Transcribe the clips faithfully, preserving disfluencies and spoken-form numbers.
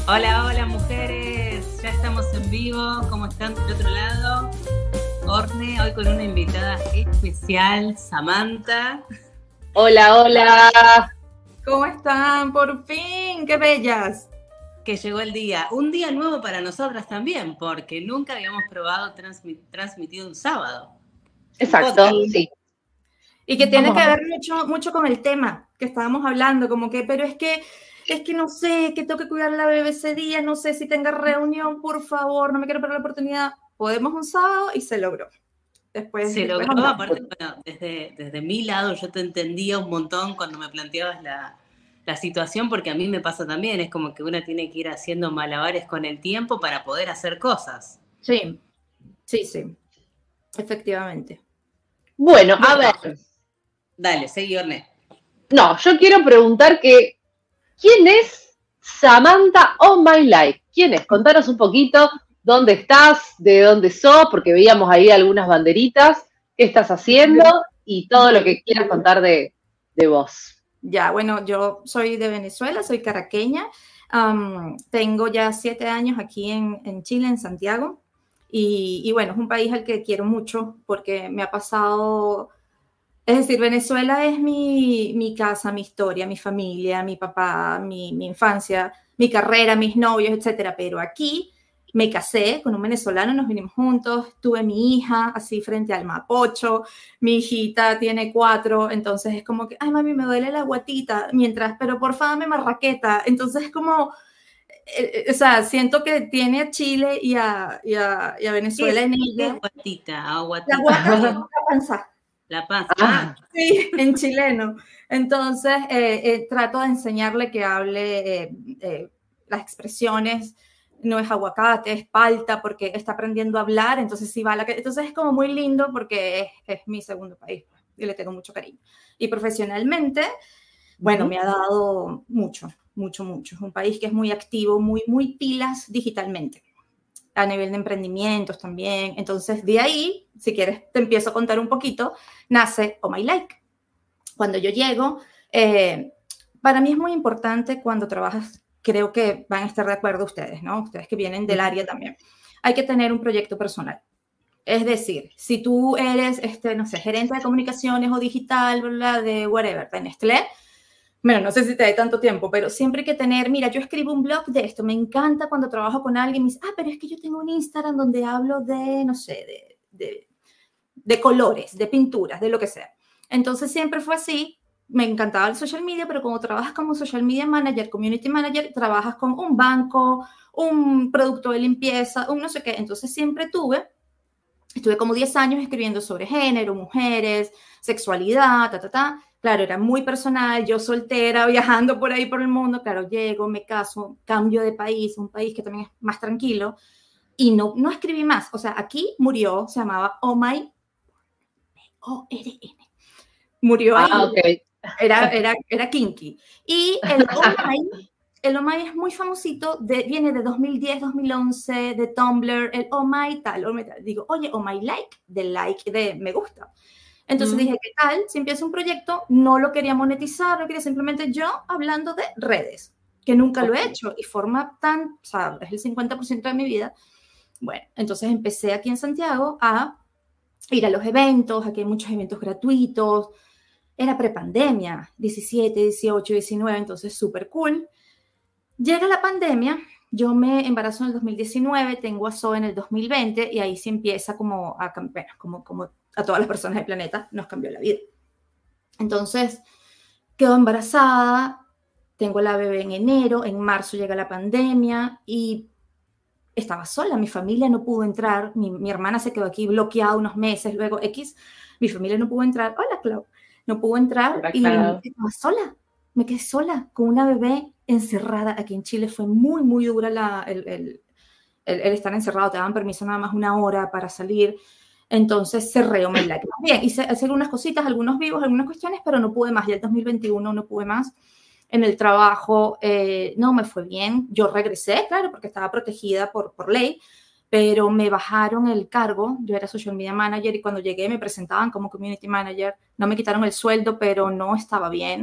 Hola, hola mujeres, ya estamos en vivo, ¿cómo están del otro lado? Orne, hoy con una invitada especial, Samantha. Hola, hola. ¿Cómo están? Por fin, qué bellas. Que llegó el día, un día nuevo para nosotras también, porque nunca habíamos probado transmit, transmitido un sábado. Exacto, un sí. Y que tiene Vamos que ver mucho, mucho con el tema que estábamos hablando, como que, pero es que, es que no sé, que tengo que cuidar a la bebé ese día, no sé si tenga reunión, por favor, no me quiero perder la oportunidad. Podemos un sábado y se logró. Después, se después logró, aparte, bueno, desde, desde mi lado yo te entendía un montón cuando me planteabas la, la situación, porque a mí me pasa también, es como que uno tiene que ir haciendo malabares con el tiempo para poder hacer cosas. Sí, sí, sí, efectivamente. Bueno, a ver. Dale, seguí, Orne. No, yo quiero preguntar que, ¿quién es Samantha On My Life? ¿Quién es? Contanos un poquito dónde estás, de dónde sos, porque veíamos ahí algunas banderitas, qué estás haciendo y todo lo que quieras contar de, de vos. Ya, bueno, yo soy de Venezuela, soy caraqueña, um, tengo ya siete años aquí en, en Chile, en Santiago, y, y bueno, es un país al que quiero mucho porque me ha pasado, es decir, Venezuela es mi, mi casa, mi historia, mi familia, mi papá, mi, mi infancia, mi carrera, mis novios, etcétera, pero aquí me casé con un venezolano, nos vinimos juntos, tuve mi hija así frente al Mapocho, mi hijita tiene cuatro, entonces es como que, ay mami, me duele la guatita, mientras, pero porfa dame marraqueta, entonces es como, eh, o sea, siento que tiene a Chile y a, y a, y a Venezuela en ella. ¿Qué guatita? Ah, guatita. La guata es la panza. La panza. Ah. Sí, en chileno. Entonces, eh, eh, trato de enseñarle que hable eh, eh, las expresiones, no es aguacate, es palta, porque está aprendiendo a hablar, entonces sí va a la... Entonces es como muy lindo porque es, es mi segundo país y le tengo mucho cariño. Y profesionalmente, bueno, uh-huh. me ha dado mucho, mucho, mucho. Es un país que es muy activo, muy, muy pilas digitalmente, a nivel de emprendimientos también. Entonces, de ahí, si quieres, te empiezo a contar un poquito, nace Oh My Like. Cuando yo llego, eh, para mí es muy importante cuando trabajas, creo que van a estar de acuerdo ustedes, ¿no? Ustedes que vienen del área también. Hay que tener un proyecto personal. Es decir, si tú eres, este, no sé, gerente de comunicaciones o digital, bla, bla, de whatever, de Nestlé, bueno, no sé si te da tanto tiempo, pero siempre hay que tener, mira, yo escribo un blog de esto, me encanta cuando trabajo con alguien, me dice, ah, pero es que yo tengo un Instagram donde hablo de, no sé, de, de, de colores, de pinturas, de lo que sea. Entonces siempre fue así, me encantaba el social media, pero como trabajas como social media manager, community manager, trabajas con un banco, un producto de limpieza, un no sé qué, entonces siempre tuve, estuve como diez años escribiendo sobre género, mujeres, sexualidad, ta, ta, ta. Claro, era muy personal, yo soltera, viajando por ahí por el mundo, claro, llego, me caso, cambio de país, un país que también es más tranquilo, y no, no escribí más. O sea, aquí murió, se llamaba Oh My, O R N. Murió ahí. Ah, okay. Era, era, era kinky. Y el Oh My, el Oh My es muy famosito, de, viene de dos mil diez, dos mil once, de Tumblr, el Oh My tal, oh my tal. Digo, oye, Oh My Like, de like, de me gusta. Entonces mm. dije, ¿qué tal? Si empiezo un proyecto, no lo quería monetizar, lo quería simplemente yo hablando de redes, que nunca okay. lo he hecho y forma tan, o sea, es el cincuenta por ciento de mi vida. Bueno, entonces empecé aquí en Santiago a ir a los eventos, aquí hay muchos eventos gratuitos, era prepandemia, diecisiete, dieciocho, diecinueve, entonces súper cool. Llega la pandemia, yo me embarazo en el dos mil diecinueve, tengo a Zoe en el dos mil veinte y ahí se empieza como a cambiar, como, como a todas las personas del planeta nos cambió la vida. Entonces, quedo embarazada, tengo la bebé en enero, en marzo llega la pandemia y estaba sola, mi familia no pudo entrar, mi, mi hermana se quedó aquí bloqueada unos meses, luego X, mi familia no pudo entrar, hola Clau, no pudo entrar hola, y Clau. estaba sola, me quedé sola con una bebé encerrada. Aquí en Chile fue muy, muy dura la, el, el, el, el estar encerrado, te daban permiso nada más una hora para salir. Entonces cerré Oh My Like. Bien, hice, hice algunas cositas, algunos vivos, algunas cuestiones, pero no pude más. Ya el dos mil veintiuno no pude más. En el trabajo eh, no me fue bien. Yo regresé, claro, porque estaba protegida por, por ley, pero me bajaron el cargo. Yo era social media manager y cuando llegué me presentaban como community manager. No me quitaron el sueldo, pero no estaba bien.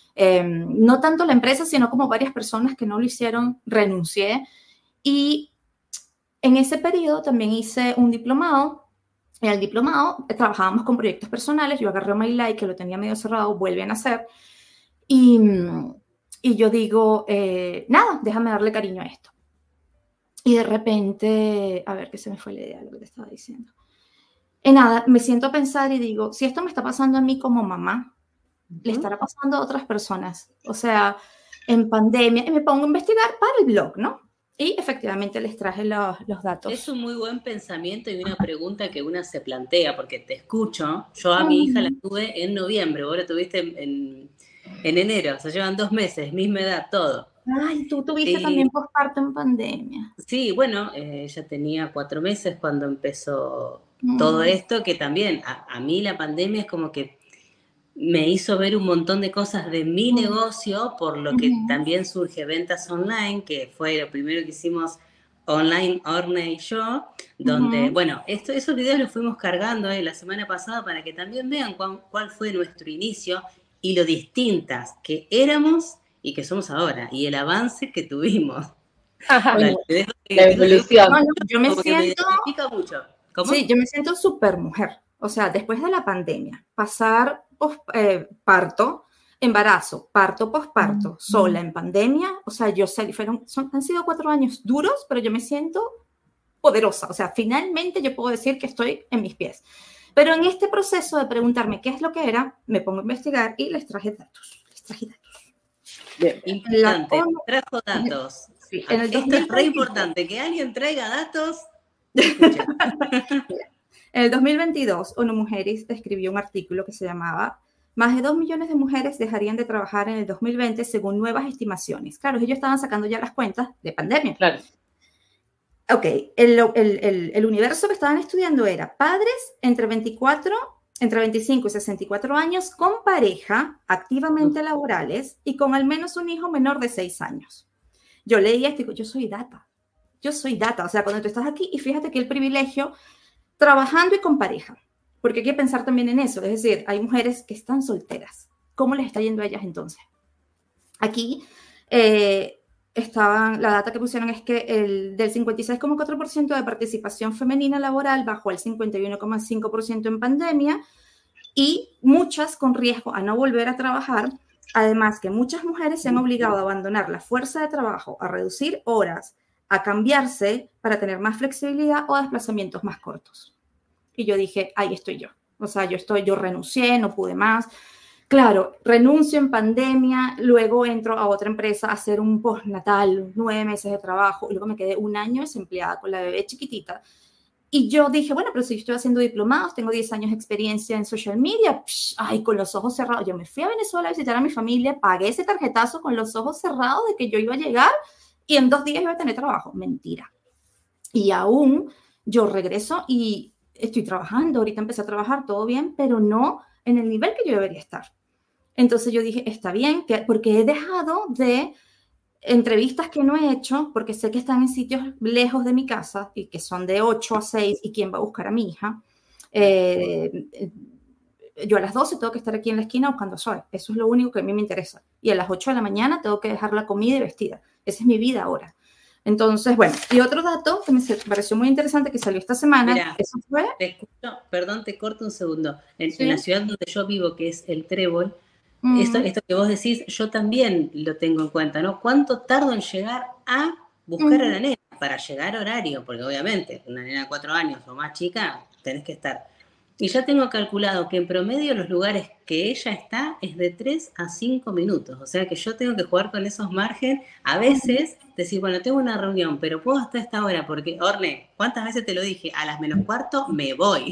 Eh, no tanto la empresa, sino como varias personas que no lo hicieron, renuncié. Y en ese periodo también hice un diplomado. En el diplomado eh, trabajábamos con proyectos personales. Yo agarré My Life, que lo tenía medio cerrado, vuelven a hacer. Y, y yo digo, eh, nada, déjame darle cariño a esto. Y de repente, a ver, que se me fue la idea de lo que te estaba diciendo. Y nada, me siento a pensar y digo, si esto me está pasando a mí como mamá, uh-huh. le estará pasando a otras personas. O sea, en pandemia, y me pongo a investigar para el blog, ¿no? Y efectivamente les traje los, los datos. Es un muy buen pensamiento y una pregunta que una se plantea, porque te escucho. Yo a mi hija la tuve en noviembre, vos la tuviste en, en, en enero, o sea, llevan dos meses, misma edad, todo. Ay, tú tuviste eh, también posparto en pandemia. Sí, bueno, eh, ella tenía cuatro meses cuando empezó mm. todo esto, que también a, a mí la pandemia es como que me hizo ver un montón de cosas de mi mm. negocio, por lo que mm. también surge Ventas Online, que fue lo primero que hicimos online, Orne y yo, donde, mm. bueno, esto, esos videos los fuimos cargando eh, la semana pasada para que también vean cuál, cuál fue nuestro inicio y lo distintas que éramos y que somos ahora, y el avance que tuvimos. Ajá, la, que, la evolución. No, no, yo me siento... Me mucho. ¿Cómo? Sí, yo me siento súper mujer. O sea, después de la pandemia, pasar post, eh, parto, embarazo, parto, posparto, mm. sola en pandemia, o sea, yo sé, fueron, son, han sido cuatro años duros, pero yo me siento poderosa. O sea, finalmente yo puedo decir que estoy en mis pies. Pero en este proceso de preguntarme qué es lo que era, me pongo a investigar y les traje datos. Les traje datos. Bien, importante, la, trajo datos. Sí, en el Esto es re importante, que alguien traiga datos. En el dos mil veintidós, ONU Mujeres escribió un artículo que se llamaba Más de dos millones de mujeres dejarían de trabajar en el dos mil veinte según nuevas estimaciones. Claro, ellos estaban sacando ya las cuentas de pandemia. Claro. Ok, el, el, el, el universo que estaban estudiando era padres entre veinticuatro entre veinticinco y sesenta y cuatro años, con pareja, activamente laborales y con al menos un hijo menor de seis años. Yo leía esto y digo, yo soy data, yo soy data. O sea, cuando tú estás aquí, y fíjate que el privilegio, trabajando y con pareja, porque hay que pensar también en eso. Es decir, hay mujeres que están solteras. ¿Cómo les está yendo a ellas entonces? Aquí, eh, estaban, la data que pusieron es que el, del cincuenta y seis coma cuatro por ciento de participación femenina laboral bajó al cincuenta y uno coma cinco por ciento en pandemia, y muchas con riesgo a no volver a trabajar. Además que muchas mujeres se han obligado a abandonar la fuerza de trabajo, a reducir horas, a cambiarse para tener más flexibilidad o desplazamientos más cortos. Y yo dije, ahí estoy yo. O sea, yo estoy, yo renuncié, no pude más. Claro, renuncio en pandemia, luego entro a otra empresa a hacer un postnatal, nueve meses de trabajo, y luego me quedé un año desempleada con la bebé chiquitita. Y yo dije, bueno, pero si yo estoy haciendo diplomados, tengo diez años de experiencia en social media, psh, ay, con los ojos cerrados. Yo me fui a Venezuela a visitar a mi familia, pagué ese tarjetazo con los ojos cerrados de que yo iba a llegar y en dos días iba a tener trabajo. Mentira. Y aún yo regreso y estoy trabajando, ahorita empecé a trabajar, todo bien, pero no en el nivel que yo debería estar. Entonces yo dije, está bien, que, porque he dejado de entrevistas que no he hecho, porque sé que están en sitios lejos de mi casa y que son de ocho a seis, y quién va a buscar a mi hija. Eh, yo a las doce tengo que estar aquí en la esquina buscando a Zoe. Eso es lo único que a mí me interesa. Y a las ocho de la mañana tengo que dejar la comida y vestida. Esa es mi vida ahora. Entonces, bueno, y otro dato que me pareció muy interesante que salió esta semana. Mira, eso fue... te escucho, perdón, te corto un segundo. En, ¿Sí? en la ciudad donde yo vivo, que es el Trébol, mm. esto, esto que vos decís, yo también lo tengo en cuenta, ¿no? ¿Cuánto tardo en llegar a buscar mm. a la nena? Para llegar a horario, porque obviamente una nena de cuatro años o más chica, tenés que estar. Y ya tengo calculado que en promedio los lugares que ella está es de tres a cinco minutos. O sea que yo tengo que jugar con esos márgenes. A veces decir, bueno, tengo una reunión, pero puedo hasta esta hora, porque, Orne, ¿cuántas veces te lo dije? A las menos cuarto me voy.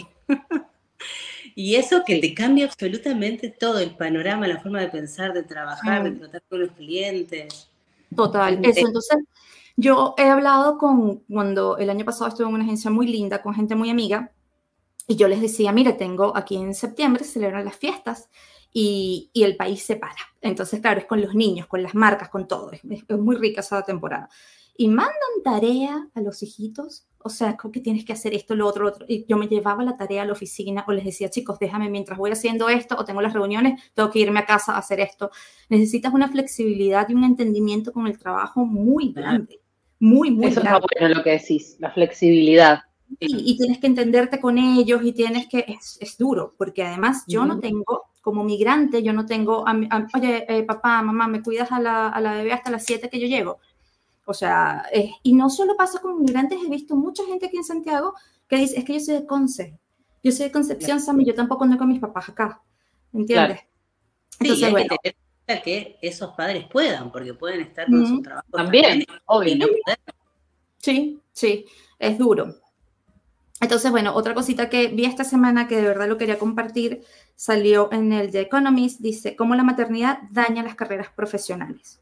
Y eso que te cambia absolutamente todo el panorama, la forma de pensar, de trabajar, de tratar con los clientes. Total, eso. Entonces, yo he hablado con, cuando el año pasado estuve en una agencia muy linda, con gente muy amiga, y yo les decía, mire, tengo aquí en septiembre, se celebran las fiestas y, y el país se para. Entonces, claro, es con los niños, con las marcas, con todo. Es, es muy rica esa temporada. Y mandan tarea a los hijitos O sea, como que tienes que hacer esto, lo otro, lo otro. Y yo me llevaba la tarea a la oficina o les decía, chicos, déjame mientras voy haciendo esto o tengo las reuniones, tengo que irme a casa a hacer esto. Necesitas una flexibilidad y un entendimiento con el trabajo muy grande. Muy, muy Eso grande. está bueno lo que decís, la flexibilidad. Y, y tienes que entenderte con ellos y tienes que, es, es duro, porque además yo no tengo, como migrante, yo no tengo, a, a, oye, eh, papá, mamá, ¿me cuidas a la, a la bebé hasta las siete que yo llego? O sea, eh, y no solo pasa con migrantes, he visto mucha gente aquí en Santiago que dice, es que yo soy de Conce, yo soy de Concepción, Sammy, yo tampoco ando con mis papás acá, ¿entiendes? Claro. Entonces, sí, hay bueno. que tener en cuenta que esos padres puedan, porque pueden estar con Mm-hmm. su trabajo también, también obvio. Y no poder. Sí, sí, es duro. Entonces, bueno, otra cosita que vi esta semana que de verdad lo quería compartir, salió en el The Economist, dice, cómo la maternidad daña las carreras profesionales.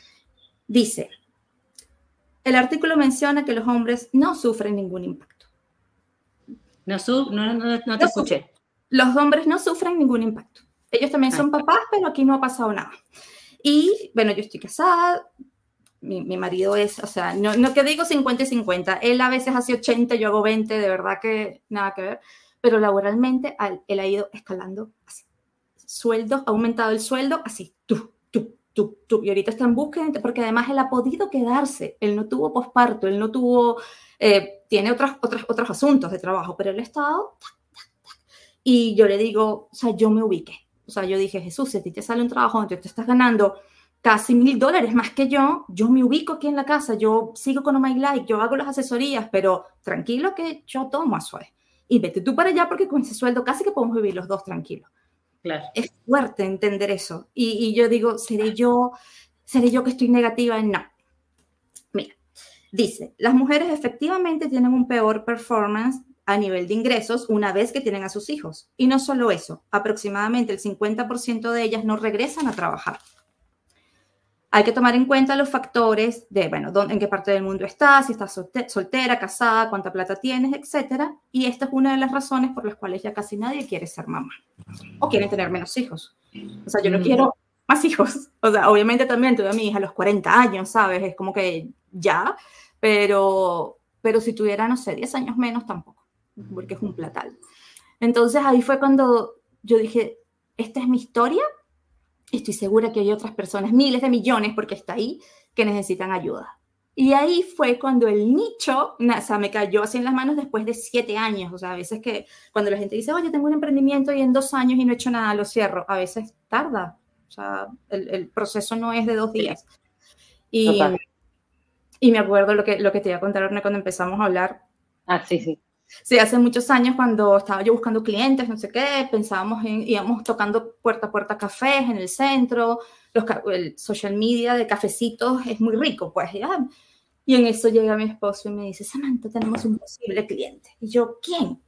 Dice, el artículo menciona que los hombres no sufren ningún impacto. No, sub, no, no, no te no escuché. Sufren. Los hombres no sufren ningún impacto. Ellos también son Ay. papás, pero aquí no ha pasado nada. Y, bueno, yo estoy casada, mi, mi marido es, o sea, no, no que digo cincuenta y cincuenta, él a veces hace ochenta, yo hago veinte, de verdad que nada que ver, pero laboralmente él ha ido escalando así. Sueldos, ha aumentado el sueldo así, tú, tú, tú, tú, y ahorita está en búsqueda, porque además él ha podido quedarse, él no tuvo posparto, él no tuvo, eh, tiene otros, otros, otros asuntos de trabajo, pero él ha estado, tac, tac, tac. Y yo le digo, o sea, yo me ubiqué, o sea, yo dije, Jesús, si a ti te sale un trabajo donde te estás ganando casi mil dólares más que yo, yo me ubico aquí en la casa, yo sigo con Oh My Like, yo hago las asesorías, pero tranquilo que yo tomo a suave. Y vete tú para allá porque con ese sueldo casi que podemos vivir los dos tranquilos. Claro. Es fuerte entender eso. Y, y yo digo, ¿seré yo, ¿seré yo que estoy negativa? No. Mira, dice, las mujeres efectivamente tienen un peor performance a nivel de ingresos una vez que tienen a sus hijos. Y no solo eso, aproximadamente el cincuenta por ciento de ellas no regresan a trabajar. Hay que tomar en cuenta los factores de, bueno, dónde, en qué parte del mundo estás, si estás soltera, casada, cuánta plata tienes, etcétera. Y esta es una de las razones por las cuales ya casi nadie quiere ser mamá o quiere tener menos hijos. O sea, yo no mm. quiero más hijos. O sea, obviamente también tuve a mi hija a los cuarenta años, ¿sabes? Es como que ya, pero, pero si tuviera, no sé, diez años menos tampoco, porque es un platal. Entonces ahí fue cuando yo dije, esta es mi historia. Estoy segura que hay otras personas, miles de millones, porque está ahí, que necesitan ayuda. Y ahí fue cuando el nicho, o sea, me cayó así en las manos después de siete años. O sea, a veces que cuando la gente dice, oye, tengo un emprendimiento y en dos años y no he hecho nada, lo cierro. A veces tarda. O sea, el, el proceso no es de dos días. Y, y me acuerdo lo que, lo que te iba a contar, Orne, cuando empezamos a hablar. Ah, sí, sí. Sí, hace muchos años cuando estaba yo buscando clientes, no sé qué, pensábamos en, íbamos tocando puerta a puerta cafés en el centro, los, el social media de cafecitos es muy rico, pues, ya. Y en eso llega mi esposo y me dice, Samantha, tenemos un posible cliente. Y yo, ¿quién?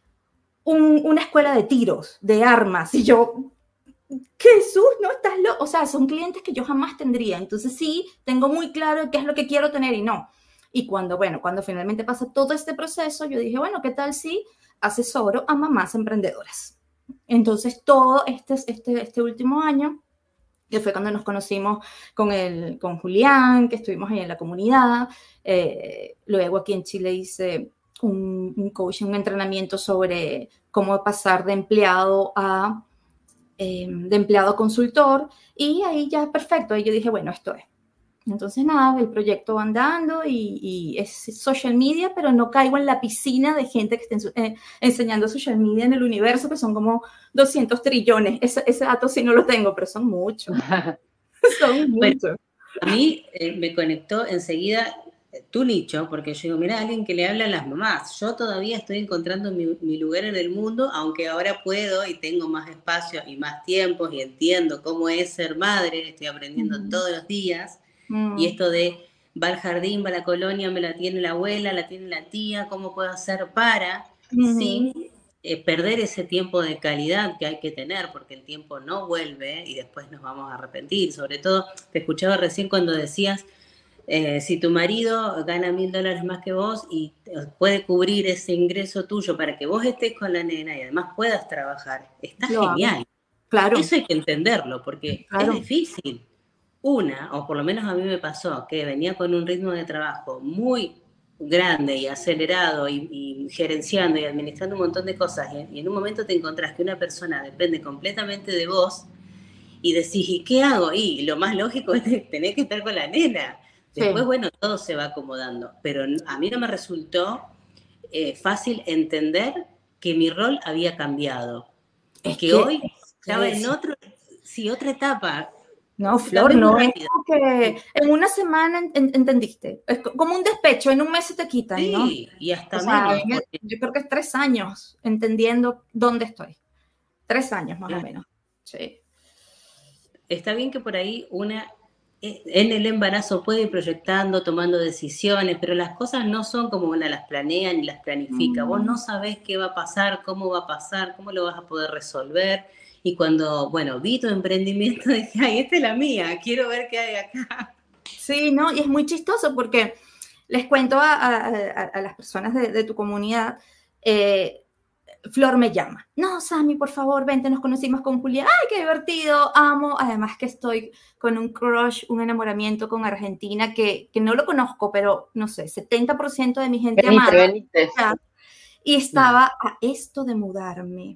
Un, una escuela de tiros, de armas. Y yo, Jesús, no estás loco. O sea, son clientes que yo jamás tendría. Entonces sí, tengo muy claro qué es lo que quiero tener y no. Y cuando, bueno, cuando finalmente pasa todo este proceso, yo dije, bueno, ¿qué tal si asesoro a mamás emprendedoras? Entonces, todo este, este, este último año, que fue cuando nos conocimos con, el, con Julián, que estuvimos ahí en la comunidad, eh, luego aquí en Chile hice un, un coaching, un entrenamiento sobre cómo pasar de empleado a, eh, de empleado a consultor, y ahí ya, perfecto, ahí yo dije, bueno, esto es. Entonces, nada, el proyecto va andando y, y es social media, pero no caigo en la piscina de gente que esté eh, enseñando social media en el universo, que son como doscientos trillones. Ese, ese dato sí no lo tengo, pero son muchos. Son muchos. Bueno, a mí eh, me conectó enseguida tu nicho, porque yo digo, mira, alguien que le habla a las mamás. Yo todavía estoy encontrando mi, mi lugar en el mundo, aunque ahora puedo y tengo más espacio y más tiempos y entiendo cómo es ser madre, estoy aprendiendo uh-huh. todos los días. Y esto de va al jardín, va a la colonia, me la tiene la abuela, la tiene la tía, ¿cómo puedo hacer para? Uh-huh. Sin eh, perder ese tiempo de calidad que hay que tener, porque el tiempo no vuelve y después nos vamos a arrepentir. Sobre todo, te escuchaba recién cuando decías, eh, si tu marido gana mil dólares más que vos y puede cubrir ese ingreso tuyo para que vos estés con la nena y además puedas trabajar, está Lo genial. Hago. Claro. Eso hay que entenderlo, porque claro. es difícil. Una, o por lo menos a mí me pasó, que venía con un ritmo de trabajo muy grande y acelerado y, y gerenciando y administrando un montón de cosas y, y en un momento te encontrás que una persona depende completamente de vos y decís, ¿y qué hago? Y lo más lógico es tener que estar con la nena. Después, sí. Bueno, todo se va acomodando, pero a mí no me resultó eh, fácil entender que mi rol había cambiado. Es que, que hoy estaba es. en otro, sí, otra etapa. No, Flor, no es que en una semana en, entendiste. Es como un despecho, en un mes se te quitan, sí, ¿no? Sí, y hasta o sea, menos. Porque... Yo creo que es tres años entendiendo dónde estoy. Tres años más sí. o menos. Sí. Está bien que por ahí una en el embarazo puede ir proyectando, tomando decisiones, pero las cosas no son como una las planea ni las planifica. Mm. Vos no sabés qué va a pasar, cómo va a pasar, cómo lo vas a poder resolver. Y cuando, bueno, vi tu emprendimiento, dije, ay, esta es la mía, quiero ver qué hay acá. Sí, no, y es muy chistoso porque les cuento a, a, a las personas de, de tu comunidad, eh, Flor me llama. No, Sammy, por favor, vente, nos conocimos con Julia. ¡Ay, qué divertido! Amo. Además que estoy con un crush, un enamoramiento con Argentina que, que no lo conozco, pero no sé, setenta por ciento de mi gente venite, amada. Venite. Y estaba a esto de mudarme.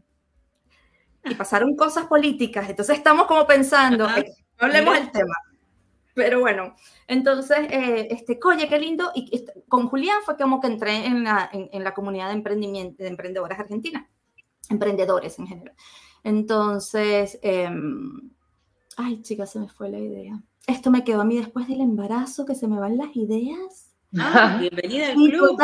Y pasaron cosas políticas, entonces estamos como pensando, eh, no hablemos del tema. Pero bueno, entonces, eh, este, oye, qué lindo. Y este, con Julián fue como que entré en la, en, en la comunidad de emprendimiento, de emprendedoras argentinas, emprendedores en general. Entonces, eh, ay, chicas, se me fue la idea. Esto me quedó a mí después del embarazo, que se me van las ideas. Ah, bienvenida al club.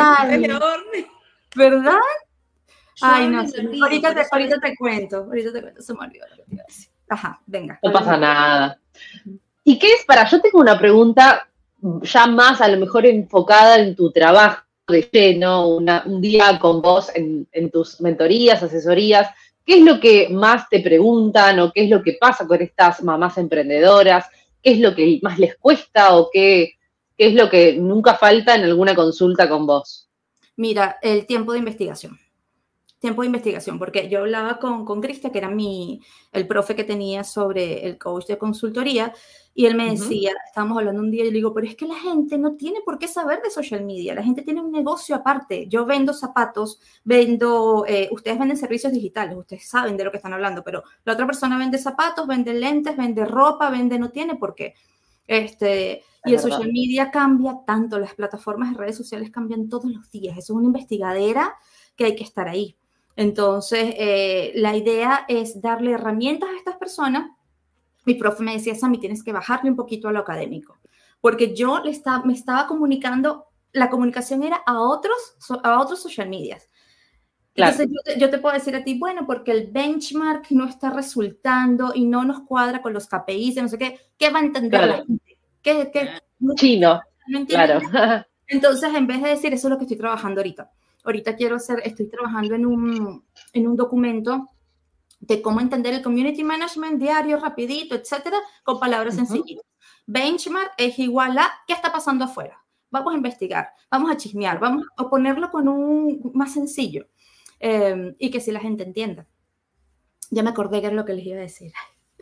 ¿Verdad? Ay, no, sí. ahorita, te, ahorita te cuento, ahorita te cuento, se me olvidó lo que te iba a decir. Ajá, venga. No pasa nada. ¿Y qué es para? Yo tengo una pregunta ya más a lo mejor enfocada en tu trabajo de lleno, una, un día con vos en, en tus mentorías, asesorías. ¿Qué es lo que más te preguntan o qué es lo que pasa con estas mamás emprendedoras? ¿Qué es lo que más les cuesta o qué, qué es lo que nunca falta en alguna consulta con vos? Mira, el tiempo de investigación. Tiempo de investigación, porque yo hablaba con, con Cristian, que era mi, el profe que tenía sobre el coach de consultoría, y él me decía, uh-huh. estábamos hablando un día, y yo le digo, pero es que la gente no tiene por qué saber de social media, la gente tiene un negocio aparte. Yo vendo zapatos, vendo, eh, ustedes venden servicios digitales, ustedes saben de lo que están hablando, pero la otra persona vende zapatos, vende lentes, vende ropa, vende, no tiene por qué. Este, y el social media cambia tanto, las plataformas de redes sociales cambian todos los días, eso es una investigadera que hay que estar ahí. Entonces, eh, la idea es darle herramientas a estas personas. Mi profe me decía, Sammy, tienes que bajarle un poquito a lo académico, porque yo le estaba, me estaba comunicando, la comunicación era a otros, a otros social medias. Claro. Entonces, yo te, yo te puedo decir a ti, bueno, porque el benchmark no está resultando y no nos cuadra con los K P Is, no sé qué, ¿qué va a entender claro. la gente? ¿Qué, qué, Chino, no claro. Entonces, en vez de decir, eso es lo que estoy trabajando ahorita. Ahorita quiero hacer, estoy trabajando en un, en un documento de cómo entender el community management diario, rapidito, etcétera, con palabras uh-huh. sencillitas. Benchmark es igual a ¿qué está pasando afuera? Vamos a investigar, vamos a chismear, vamos a ponerlo con un más sencillo eh, y que si la gente entienda. Ya me acordé que era lo que les iba a decir.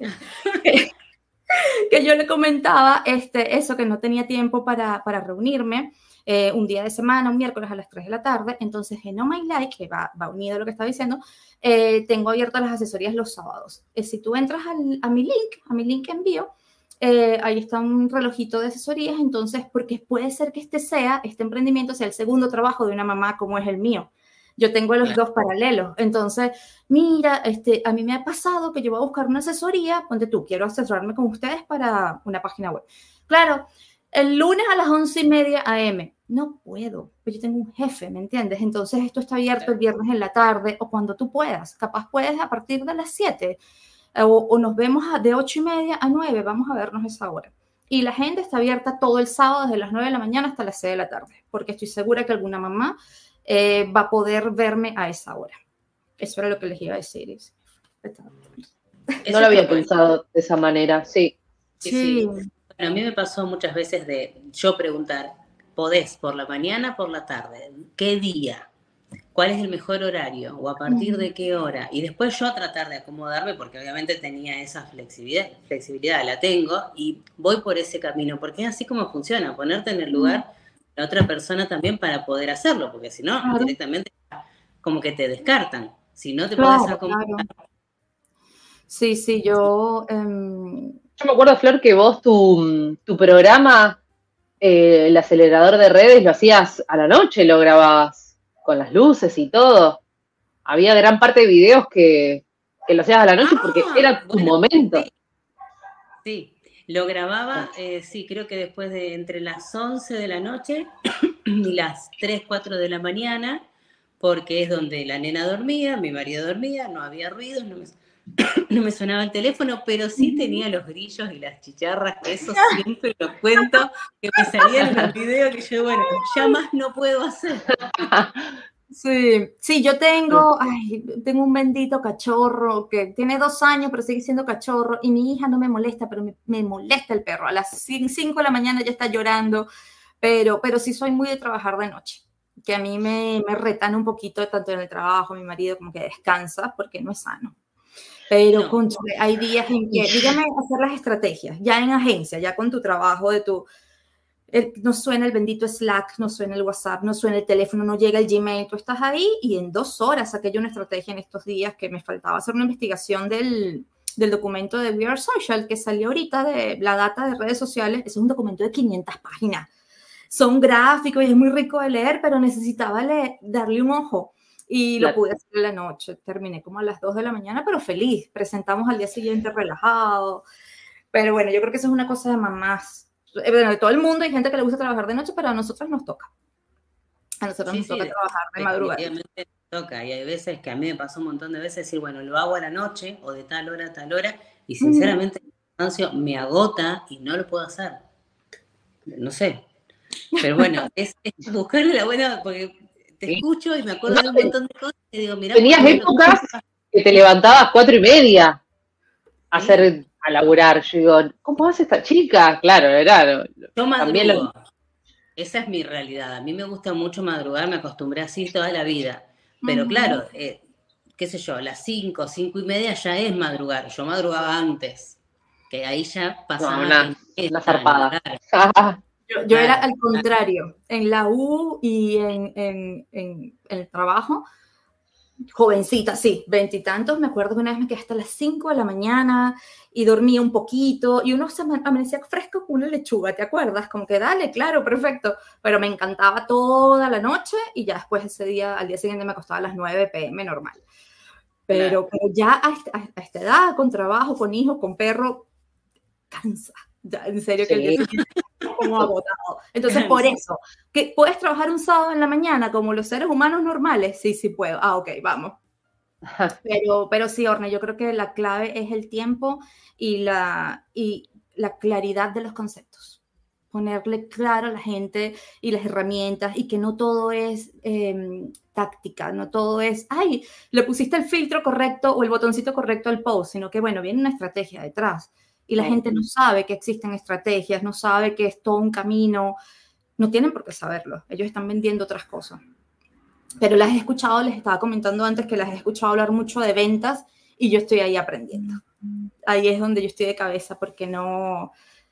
Que yo le comentaba este, eso, que no tenía tiempo para, para reunirme. Eh, un día de semana, un miércoles a las tres de la tarde, entonces en Oh My Life, que va, va unido a lo que estaba diciendo, eh, tengo abiertas las asesorías los sábados. Eh, si tú entras al, a mi link, a mi link envío, eh, ahí está un relojito de asesorías, entonces, porque puede ser que este sea, este emprendimiento sea el segundo trabajo de una mamá como es el mío. Yo tengo los dos paralelos, entonces, mira, este, a mí me ha pasado que yo voy a buscar una asesoría, ponte tú, quiero asesorarme con ustedes para una página web. Claro, el lunes a las once y media a eme, no puedo, pero yo tengo un jefe, ¿me entiendes? Entonces esto está abierto el viernes en la tarde o cuando tú puedas, capaz puedes a partir de las siete o, o nos vemos a, de ocho y media a nueve, vamos a vernos esa hora. Y la agenda está abierta todo el sábado desde las nueve de la mañana hasta las seis de la tarde, porque estoy segura que alguna mamá eh, va a poder verme a esa hora. Eso era lo que les iba a decir. No lo había pensado de esa manera, sí. Sí. sí. Bueno, a mí me pasó muchas veces de yo preguntar, ¿podés por la mañana, por la tarde? ¿Qué día? ¿Cuál es el mejor horario? ¿O a partir de qué hora? Y después yo tratar de acomodarme, porque obviamente tenía esa flexibilidad, flexibilidad la tengo, y voy por ese camino, porque es así como funciona, ponerte en el lugar la otra persona también para poder hacerlo, porque si no, claro, directamente como que te descartan. Si no te claro, podés acompañar. Claro. Sí, sí, yo... Um... Yo me acuerdo, Flor, que vos tu, tu programa, eh, el acelerador de redes, lo hacías a la noche, lo grababas con las luces y todo. Había gran parte de videos que, que lo hacías a la noche ah, porque era tu bueno, momento. Sí. sí, lo grababa, eh, sí, creo que después de entre las once de la noche y las tres, cuatro de la mañana, porque es donde la nena dormía, mi marido dormía, no había ruidos, no me, no me sonaba el teléfono, pero sí tenía los grillos y las chicharras, que eso siempre lo cuento, que me salían en el video que yo, bueno, ya más no puedo hacer. Sí, sí, yo tengo, ay, tengo un bendito cachorro que tiene dos años, pero sigue siendo cachorro, y mi hija no me molesta, pero me, me molesta el perro. A las cinco de la mañana ya está llorando, pero, pero sí soy muy de trabajar de noche, que a mí me, me retan un poquito, tanto en el trabajo, mi marido como que descansa, porque no es sano. Pero, no. Concha, hay días en que, dígame, hacer las estrategias, ya en agencia, ya con tu trabajo de tu... El, no suena el bendito Slack, no suena el WhatsApp, no suena el teléfono, no llega el Gmail, tú estás ahí y en dos horas saqué yo una estrategia en estos días que me faltaba hacer una investigación del, del documento de We Are Social que salió ahorita de la data de redes sociales. Es un documento de quinientas páginas. Son gráficos y es muy rico de leer, pero necesitaba leer, darle un ojo y lo pude hacer en la noche. Terminé como a las dos de la mañana, pero feliz. Presentamos al día siguiente relajado. Pero bueno, yo creo que eso es una cosa de mamás. Bueno, de todo el mundo hay gente que le gusta trabajar de noche, pero a nosotros nos toca. A nosotros sí, nos toca sí, trabajar de madrugada. Definitivamente toca, y hay veces que a mí me pasó un montón de veces decir, bueno, lo hago a la noche o de tal hora a tal hora, y sinceramente el cansancio me agota y no lo puedo hacer. No sé. Pero bueno, es, es buscarle la buena, porque te sí. escucho y me acuerdo no, de un montón de cosas y digo, mirá. Tenías épocas que... que te levantabas cuatro y media a hacer... Sí. a laburar, yo digo, ¿cómo hace esta chica? Claro, era... Yo madrugo, lo... esa es mi realidad, a mí me gusta mucho madrugar, me acostumbré así toda la vida, pero uh-huh. claro, eh, qué sé yo, las cinco, cinco y media ya es madrugar, yo madrugaba antes, que ahí ya pasaba... No, una, una zarpada. Yo, yo claro. era al contrario, en la U y en, en, en el trabajo, jovencita, sí, veintitantos, me acuerdo que una vez me quedé hasta las cinco de la mañana y dormía un poquito y uno se amanecía fresco con una lechuga, ¿te acuerdas? Como que dale, claro, perfecto, pero me encantaba toda la noche y ya después ese día, al día siguiente me acostaba a las nueve pe eme normal. Pero, claro. pero ya a esta, a esta edad, con trabajo, con hijos, con perro, cansa. Ya, en serio que sí. El día siguiente como agotado. Entonces, por eso, ¿que puedes trabajar un sábado en la mañana como los seres humanos normales? Sí, sí puedo. Ah, ok, vamos. Pero, pero sí, Orne, yo creo que la clave es el tiempo y la, y la claridad de los conceptos. Ponerle claro a la gente y las herramientas y que no todo es eh, táctica, no todo es, ay, le pusiste el filtro correcto o el botoncito correcto al post, sino que, bueno, viene una estrategia detrás. Y la gente no sabe que existen estrategias, no sabe que es todo un camino, no tienen por qué saberlo, ellos están vendiendo otras cosas. Pero las he escuchado, les estaba comentando antes que las he escuchado hablar mucho de ventas y yo estoy ahí aprendiendo. Ahí es donde yo estoy de cabeza porque no...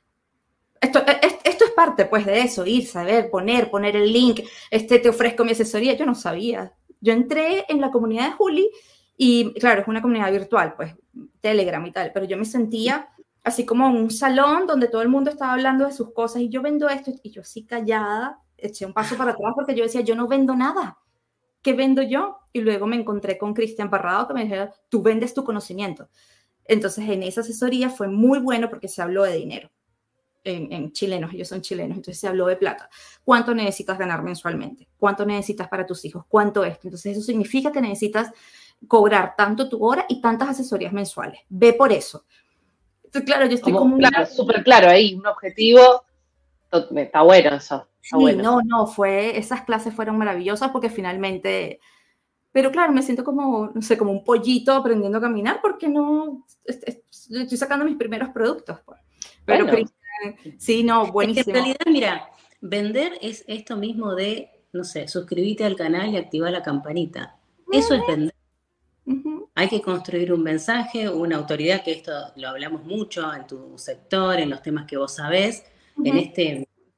Esto, esto es parte pues de eso, ir, saber, poner, poner el link, este, te ofrezco mi asesoría, yo no sabía. Yo entré en la comunidad de Juli y claro, es una comunidad virtual, pues Telegram y tal, pero yo me sentía... así como un salón donde todo el mundo estaba hablando de sus cosas y yo vendo esto y yo así callada, eché un paso para atrás porque yo decía, yo no vendo nada, ¿qué vendo yo? Y luego me encontré con Cristian Parrado que me dijo, tú vendes tu conocimiento. Entonces en esa asesoría fue muy bueno porque se habló de dinero, en, en chilenos, ellos son chilenos, entonces se habló de plata. ¿Cuánto necesitas ganar mensualmente? ¿Cuánto necesitas para tus hijos? ¿Cuánto esto? Entonces eso significa que necesitas cobrar tanto tu hora y tantas asesorías mensuales. Ve por eso. Claro, yo estoy como, como claro, súper claro ahí, un objetivo, está bueno eso. Está sí, bueno. no, no, fue, esas clases fueron maravillosas porque finalmente, pero claro, me siento como, no sé, como un pollito aprendiendo a caminar porque no, estoy sacando mis primeros productos. Pues. Pero bueno. Sí, no, buenísimo. Es que en realidad, mira, vender es esto mismo de, no sé, suscribirte al canal y activar la campanita. Eso uh-huh. es vender. Uh-huh. Hay que construir un mensaje, una autoridad, que esto lo hablamos mucho en tu sector, en los temas que vos sabés, uh-huh. en este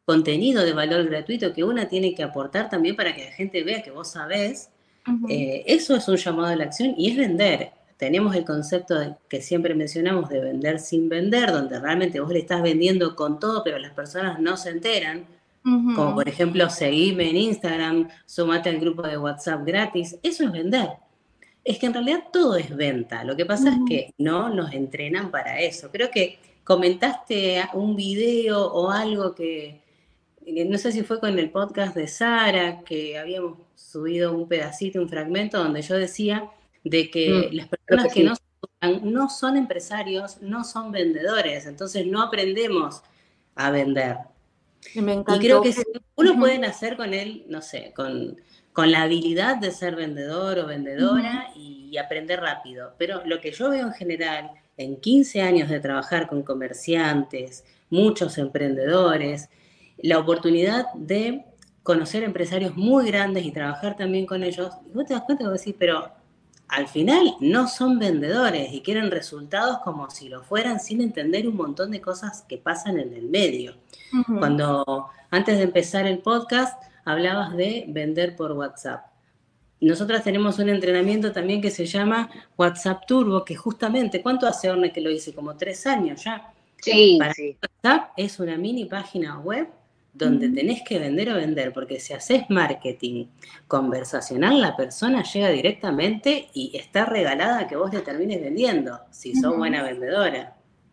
contenido de valor gratuito que una tiene que aportar también para que la gente vea que vos sabés. Uh-huh. Eh, eso es un llamado a la acción y es vender. Tenemos el concepto de, que siempre mencionamos de vender sin vender, donde realmente vos le estás vendiendo con todo, pero las personas no se enteran. Uh-huh. Como por ejemplo, seguime en Instagram, sumate al grupo de WhatsApp gratis. Eso es vender. Es que en realidad todo es venta. Lo que pasa uh-huh. es que no nos entrenan para eso. Creo que comentaste un video o algo que, no sé si fue con el podcast de Sara, que habíamos subido un pedacito, un fragmento, donde yo decía de que mm, las personas que, que sí. no, no son empresarios, no son vendedores, entonces no aprendemos a vender. Me encantó. Y creo que uno uh-huh. puede nacer con él, no sé, con, con la habilidad de ser vendedor o vendedora uh-huh. y, y aprender rápido. Pero lo que yo veo en general, en quince años de trabajar con comerciantes, muchos emprendedores, la oportunidad de conocer empresarios muy grandes y trabajar también con ellos, y vos te das cuenta que vos decís, pero al final no son vendedores y quieren resultados como si lo fueran sin entender un montón de cosas que pasan en el medio. Uh-huh. Cuando antes de empezar el podcast hablabas de vender por WhatsApp. Nosotras tenemos un entrenamiento también que se llama WhatsApp Turbo, que justamente, ¿cuánto hace Orne que lo hice? Como tres años ya. Sí, Para sí. WhatsApp es una mini página web donde tenés que vender o vender, porque si haces marketing conversacional, la persona llega directamente y está regalada a que vos le termines vendiendo, si sos uh-huh. buena vendedora.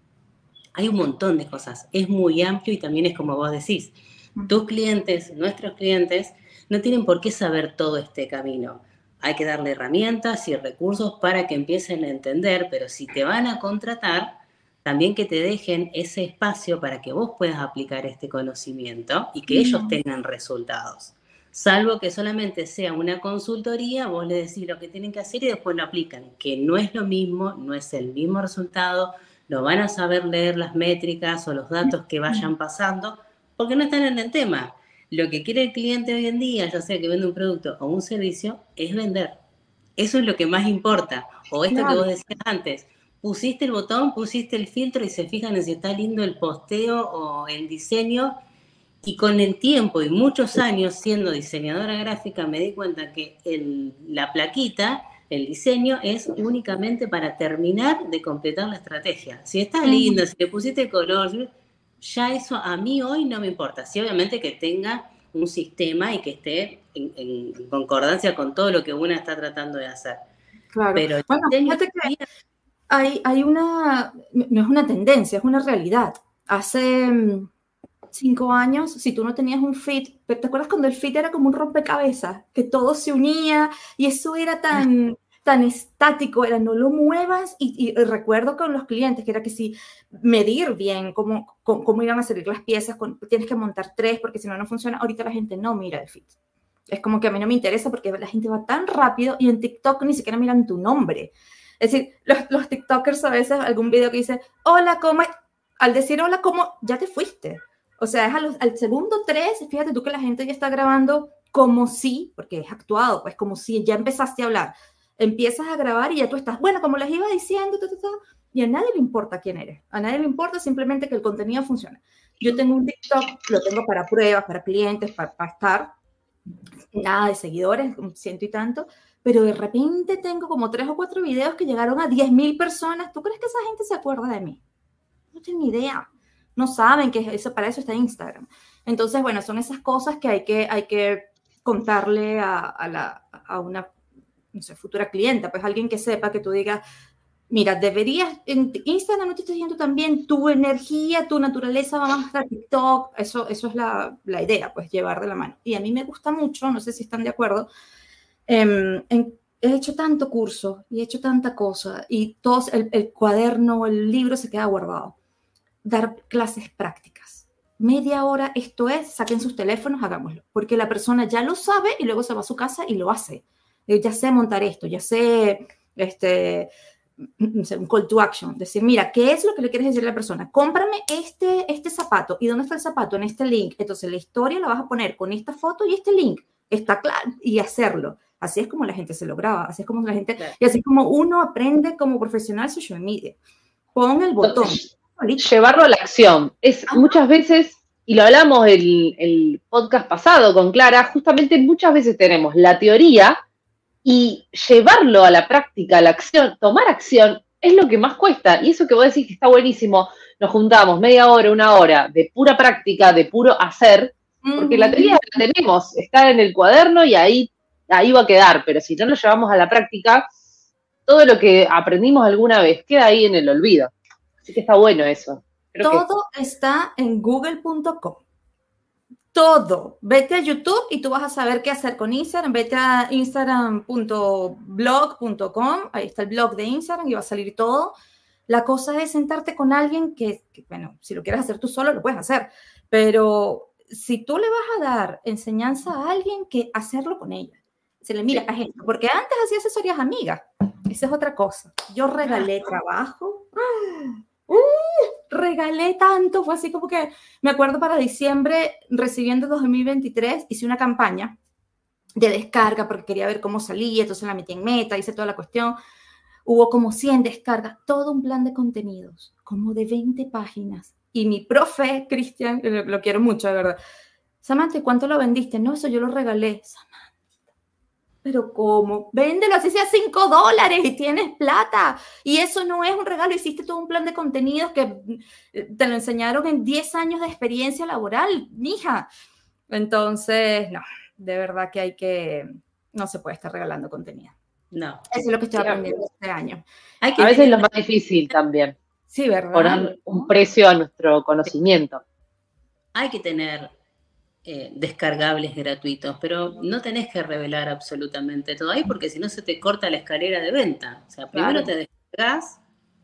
Hay un montón de cosas, es muy amplio y también es como vos decís, uh-huh. tus clientes, nuestros clientes, no tienen por qué saber todo este camino. Hay que darle herramientas y recursos para que empiecen a entender, pero si te van a contratar, también que te dejen ese espacio para que vos puedas aplicar este conocimiento y que uh-huh. ellos tengan resultados. Salvo que solamente sea una consultoría, vos le decís lo que tienen que hacer y después lo aplican, que no es lo mismo, no es el mismo resultado, no van a saber leer las métricas o los datos que vayan pasando, porque no están en el tema. Lo que quiere el cliente hoy en día, ya sea que vende un producto o un servicio, es vender. Eso es lo que más importa. O esto claro. que vos decías antes, pusiste el botón, pusiste el filtro y se fijan en si está lindo el posteo o el diseño. Y con el tiempo y muchos años siendo diseñadora gráfica me di cuenta que el, la plaquita, el diseño, es únicamente para terminar de completar la estrategia. Si está lindo, si le pusiste color, ya eso a mí hoy no me importa. Sí, obviamente que tenga un sistema y que esté en, en concordancia con todo lo que una está tratando de hacer. Claro. Pero bueno, fíjate que hay, hay una, no es una tendencia, es una realidad. Hace cinco años, si tú no tenías un feed, ¿te acuerdas cuando el feed era como un rompecabezas? Que todo se unía y eso era tan, tan estático, era no lo muevas. Y, y recuerdo con los clientes que era que sí, medir bien cómo, cómo, cómo iban a salir las piezas, con, tienes que montar tres porque si no, no funciona. Ahorita la gente no mira el feed. Es como que a mí no me interesa porque la gente va tan rápido y en TikTok ni siquiera miran tu nombre. Es decir, los, los TikTokers a veces, algún video que dice, hola, ¿cómo? Al decir hola, ¿cómo? Ya te fuiste. O sea, es a los, al segundo tres, fíjate tú que la gente ya está grabando como si, porque es actuado, pues como si ya empezaste a hablar. Empiezas a grabar y ya tú estás, bueno, como les iba diciendo, ta, ta, ta, y a nadie le importa quién eres. A nadie le importa simplemente que el contenido funcione. Yo tengo un TikTok, lo tengo para pruebas, para clientes, para, para estar, nada de seguidores, un ciento y tanto, pero de repente tengo como tres o cuatro videos que llegaron a diez mil personas. ¿Tú crees que esa gente se acuerda de mí? No tengo ni idea. No saben que eso, para eso está Instagram. Entonces, bueno, son esas cosas que hay que, hay que contarle a, a, la, a una, no sé, futura clienta, pues alguien que sepa, que tú digas, mira, deberías, en Instagram no te está yendo tan bien, tu energía, tu naturaleza va más a TikTok, eso, eso es la, la idea, pues llevar de la mano. Y a mí me gusta mucho, no sé si están de acuerdo, eh, en, he hecho tanto curso y he hecho tanta cosa y todos, el, el cuaderno, el libro se queda guardado. Dar clases prácticas. Media hora, esto es, saquen sus teléfonos, hagámoslo. Porque la persona ya lo sabe y luego se va a su casa y lo hace. Ya sé montar esto, ya sé, este, no sé, un call to action. Decir, mira, ¿qué es lo que le quieres decir a la persona? Cómprame este, este zapato. ¿Y dónde está el zapato? En este link. Entonces la historia la vas a poner con esta foto y este link. Está claro. Y hacerlo. Así es como la gente se lo graba. Así es como la gente, claro. Y así es como uno aprende como profesional social media. Pon el botón. Entonces, llevarlo a la acción. Es, muchas veces y lo hablamos el, el podcast pasado con Clara, justamente muchas veces tenemos la teoría y llevarlo a la práctica, a la acción, tomar acción, es lo que más cuesta. Y eso que vos decís que está buenísimo, nos juntamos media hora, una hora de pura práctica, de puro hacer, porque la teoría la tenemos, está en el cuaderno y ahí, ahí va a quedar, pero si no lo llevamos a la práctica, todo lo que aprendimos alguna vez queda ahí en el olvido. Así que está bueno eso. Creo todo que... está en google punto com. Todo. Vete a YouTube y tú vas a saber qué hacer con Instagram. Vete a instagram punto blog punto com. Ahí está el blog de Instagram y va a salir todo. La cosa es sentarte con alguien que, que, bueno, si lo quieres hacer tú solo, lo puedes hacer. Pero si tú le vas a dar enseñanza a alguien, que hacerlo con ella. Se le mira, haz esto. Porque antes hacía asesorías amigas. Esa es otra cosa. Yo regalé trabajo. Uh, regalé tanto, fue así como que me acuerdo para diciembre, recibiendo dos mil veintitrés, hice una campaña de descarga porque quería ver cómo salía, entonces la metí en Meta, hice toda la cuestión, hubo como cien descargas, todo un plan de contenidos, como de veinte páginas, y mi profe, Cristian, lo, lo quiero mucho, de verdad, Samantha, ¿cuánto lo vendiste? No, eso yo lo regalé. Samantha, pero ¿cómo? Véndelo, así sea cinco dólares y tienes plata. Y eso no es un regalo, hiciste todo un plan de contenidos que te lo enseñaron en diez años de experiencia laboral, mija. Entonces, no, de verdad que hay que, no se puede estar regalando contenido. No. Eso es lo que estoy aprendiendo este año. Hay que a veces es lo más difícil también. Sí, ¿verdad? Poner un precio a nuestro conocimiento. Hay que tener Eh, descargables gratuitos, pero no tenés que revelar absolutamente todo ahí porque si no se te corta la escalera de venta. O sea, primero Claro. te descargas,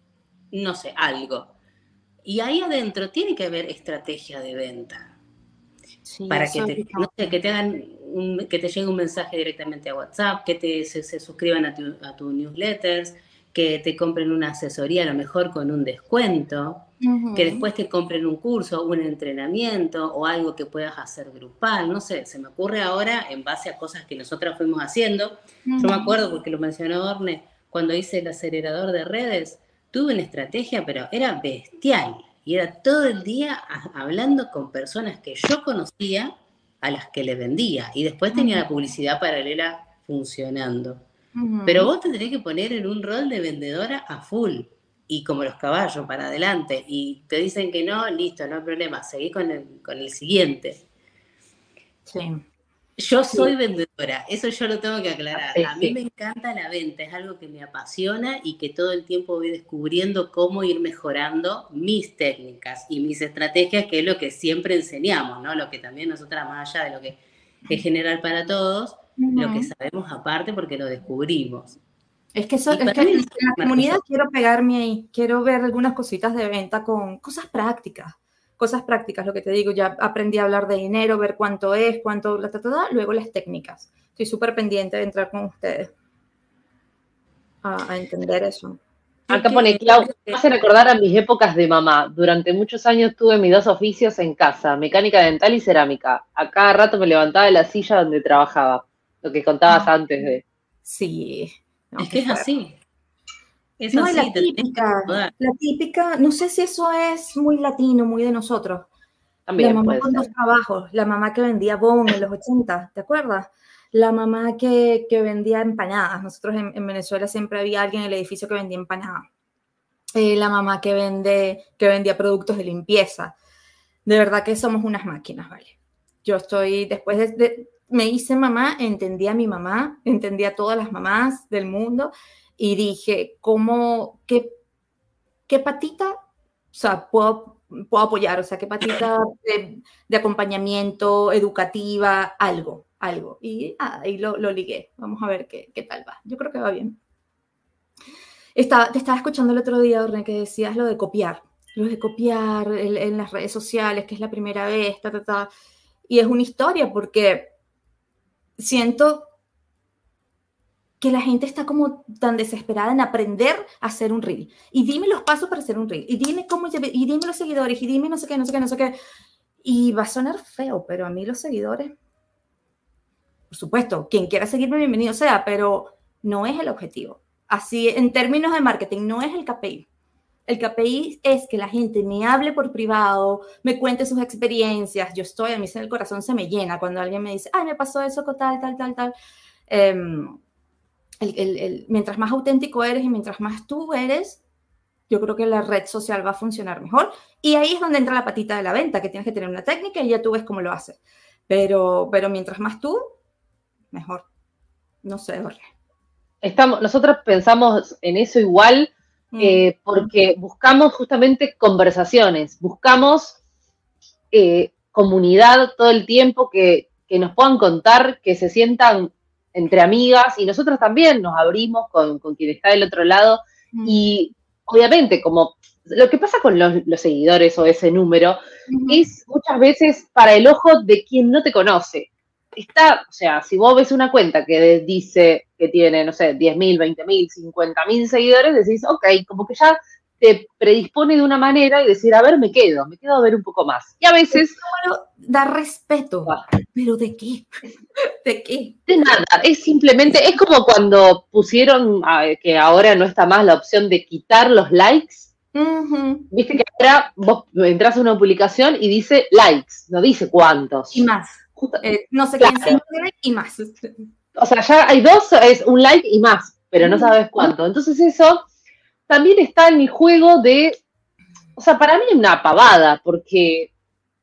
no sé, algo. Y ahí adentro tiene que haber estrategia de venta. Sí, para que te, no sé, que te hagan un, que te llegue un mensaje directamente a WhatsApp, que te, se, se suscriban a tu, a tu newsletters, que te compren una asesoría a lo mejor con un descuento. Uh-huh. Que después te compren un curso, un entrenamiento o algo que puedas hacer grupal, no sé, se me ocurre ahora en base a cosas que nosotras fuimos haciendo. Uh-huh. Yo me acuerdo, porque lo mencionó Orne, cuando hice el acelerador de redes, tuve una estrategia, pero era bestial, y era todo el día hablando con personas que yo conocía, a las que le vendía, y después tenía uh-huh. la publicidad paralela funcionando. Uh-huh. Pero vos te tenés que poner en un rol de vendedora a full, y como los caballos, para adelante, y te dicen que no, listo, no hay problema, seguí con el, con el siguiente. Sí. Yo soy sí. vendedora, eso yo lo tengo que aclarar. Sí, a mí sí. me encanta la venta, es algo que me apasiona y que todo el tiempo voy descubriendo cómo ir mejorando mis técnicas y mis estrategias, que es lo que siempre enseñamos, ¿no? Lo que también nosotras, más allá de lo que es general para todos, uh-huh. lo que sabemos aparte porque lo descubrimos. Es que, eso, es que en la comunidad cosa. Quiero pegarme ahí, quiero ver algunas cositas de venta con cosas prácticas, cosas prácticas, lo que te digo, ya aprendí a hablar de dinero, ver cuánto es, cuánto, la, ta, ta, ta, luego las técnicas. Estoy súper pendiente de entrar con ustedes a, a entender eso. Acá pone, Clau, me hace recordar a mis épocas de mamá. Durante muchos años tuve mis dos oficios en casa, mecánica dental y cerámica. A cada rato me levantaba de la silla donde trabajaba, lo que contabas ah, antes de... Sí. No, es que es así. Es no, así. La típica, la típica, no sé si eso es muy latino, muy de nosotros. También la mamá con dos trabajos, la mamá que vendía bon en los ochenta, ¿te acuerdas? La mamá que, que vendía empanadas. Nosotros en, en Venezuela siempre había alguien en el edificio que vendía empanadas. Eh, la mamá que, vende, que vendía productos de limpieza. De verdad que somos unas máquinas, ¿vale? Yo estoy, después de, de me hice mamá, entendí a mi mamá, entendí a todas las mamás del mundo y dije, ¿cómo, qué, qué patita, o sea, puedo, puedo apoyar? O sea, ¿qué patita de, de acompañamiento, educativa, algo, algo? Y ah, ahí lo, lo ligué. Vamos a ver qué, qué tal va. Yo creo que va bien. Estaba, te estaba escuchando el otro día, Orne, que decías lo de copiar, lo de copiar en, en las redes sociales, que es la primera vez, ta, ta, ta. Y es una historia porque siento que la gente está como tan desesperada en aprender a hacer un reel. Y dime los pasos para hacer un reel. Y dime cómo, y dime los seguidores, y dime no sé qué, no sé qué, no sé qué. Y va a sonar feo, pero a mí los seguidores, por supuesto, quien quiera seguirme, bienvenido sea, pero no es el objetivo. Así, en términos de marketing, no es el K P I. El K P I es que la gente me hable por privado, me cuente sus experiencias. Yo estoy, a mí el corazón se me llena cuando alguien me dice, ay, me pasó eso con tal, tal, tal, tal. Eh, el, el, el, mientras más auténtico eres y mientras más tú eres, yo creo que la red social va a funcionar mejor. Y ahí es donde entra la patita de la venta, que tienes que tener una técnica y ya tú ves cómo lo haces. Pero, pero mientras más tú, mejor. No sé, Jorge. Estamos, nosotros pensamos en eso igual, mm. eh, porque buscamos justamente conversaciones, buscamos eh, comunidad todo el tiempo, que, que nos puedan contar, que se sientan entre amigas, y nosotros también nos abrimos con, con quien está del otro lado, mm. y obviamente, como lo que pasa con los, los seguidores o ese número, uh-huh. es muchas veces para el ojo de quien no te conoce. Está, o sea, si vos ves una cuenta que dice que tiene, no sé, diez mil, veinte mil, cincuenta mil seguidores, decís, ok, como que ya te predispone de una manera y decir, a ver, me quedo, me quedo a ver un poco más. Y a veces... Bueno, da respeto, ah. ¿pero de qué? ¿De qué? De nada, es simplemente, es como cuando pusieron, que ahora no está más la opción de quitar los likes. Uh-huh. Viste que ahora vos entras a una publicación y dice likes, no dice cuántos. Y más. Eh, no sé claro. quién se y más. O sea, ya hay dos, es un like y más, pero no sabes cuánto. Entonces eso también está en el juego de, o sea, para mí es una pavada, porque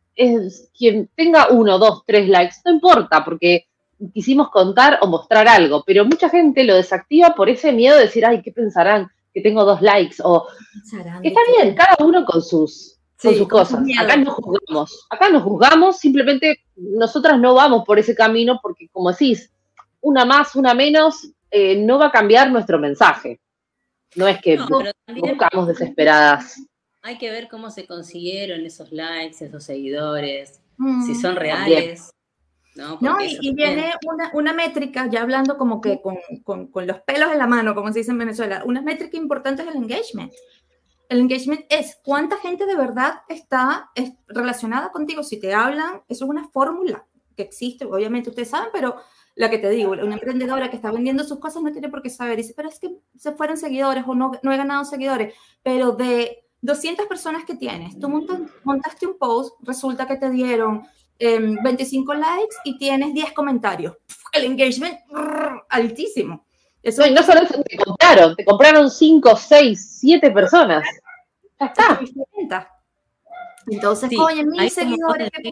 es quien tenga uno, dos, tres likes, no importa, porque quisimos contar o mostrar algo, pero mucha gente lo desactiva por ese miedo de decir, ay, ¿qué pensarán? Que tengo dos likes, o está bien, cada uno con sus... Con sí, sus cosas. Acá no juzgamos. Acá no juzgamos, simplemente nosotras no vamos por ese camino porque, como decís, una más, una menos, eh, no va a cambiar nuestro mensaje. No es que no, bu- buscamos desesperadas. Hay que ver cómo se consiguieron esos likes, esos seguidores, mm, si son reales. No, no y, y viene una, una métrica, ya hablando como que con, con, con los pelos en la mano, como se dice en Venezuela, una métrica importante es el engagement. El engagement es cuánta gente de verdad está es relacionada contigo. Si te hablan, eso es una fórmula que existe, obviamente ustedes saben, pero la que te digo, una emprendedora que está vendiendo sus cosas no tiene por qué saber. Dice, pero es que se fueron seguidores o no, no he ganado seguidores. Pero de doscientas personas que tienes, tú montas, montaste un post, resulta que te dieron eh, veinticinco likes y tienes diez comentarios. El engagement brrr, altísimo. Eso no, no solo eso, te compraron, te compraron cinco, seis, siete personas. Ya está. Entonces, sí, oye, mil seguidores. Que...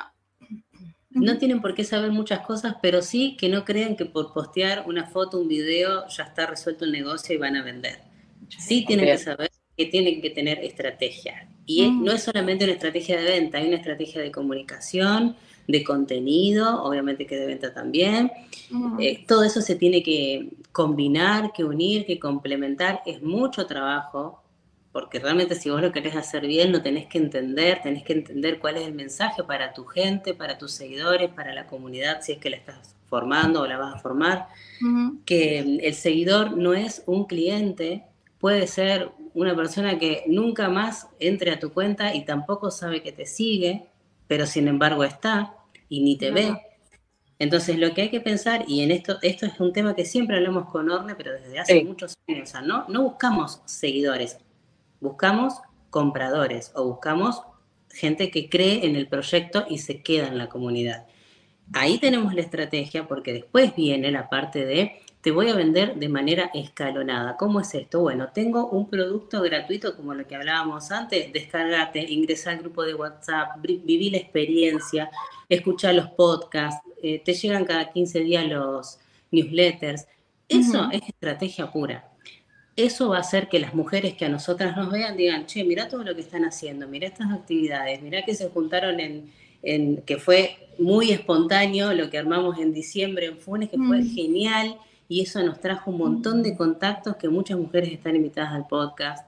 No. no tienen por qué saber muchas cosas, pero sí que no crean que por postear una foto, un video, ya está resuelto el negocio y van a vender. Sí tienen okay. que saber que tienen que tener estrategia. Y mm. no es solamente una estrategia de venta, hay una estrategia de comunicación, de contenido, obviamente que de venta también. Uh-huh. Eh, todo eso se tiene que combinar, que unir, que complementar. Es mucho trabajo, porque realmente si vos lo querés hacer bien, lo tenés que entender, tenés que entender cuál es el mensaje para tu gente, para tus seguidores, para la comunidad, si es que la estás formando o la vas a formar. Uh-huh. Que el seguidor no es un cliente, puede ser una persona que nunca más entre a tu cuenta y tampoco sabe que te sigue, pero sin embargo está y ni te no. ve. Entonces lo que hay que pensar, y en esto esto es un tema que siempre hablamos con Orne, pero desde hace sí. muchos años, o sea, no, no buscamos seguidores, buscamos compradores o buscamos gente que cree en el proyecto y se queda en la comunidad. Ahí tenemos la estrategia, porque después viene la parte de te voy a vender de manera escalonada. ¿Cómo es esto? Bueno, tengo un producto gratuito como lo que hablábamos antes, descargate, ingresá al grupo de WhatsApp, viví la experiencia, escuchá los podcasts, eh, te llegan cada quince días los newsletters. Eso uh-huh. es estrategia pura. Eso va a hacer que las mujeres que a nosotras nos vean digan, che, mirá todo lo que están haciendo, mirá estas actividades, mirá que se juntaron en, en que fue muy espontáneo lo que armamos en diciembre en Funes, que uh-huh. fue genial. Y eso nos trajo un montón de contactos que muchas mujeres están invitadas al podcast,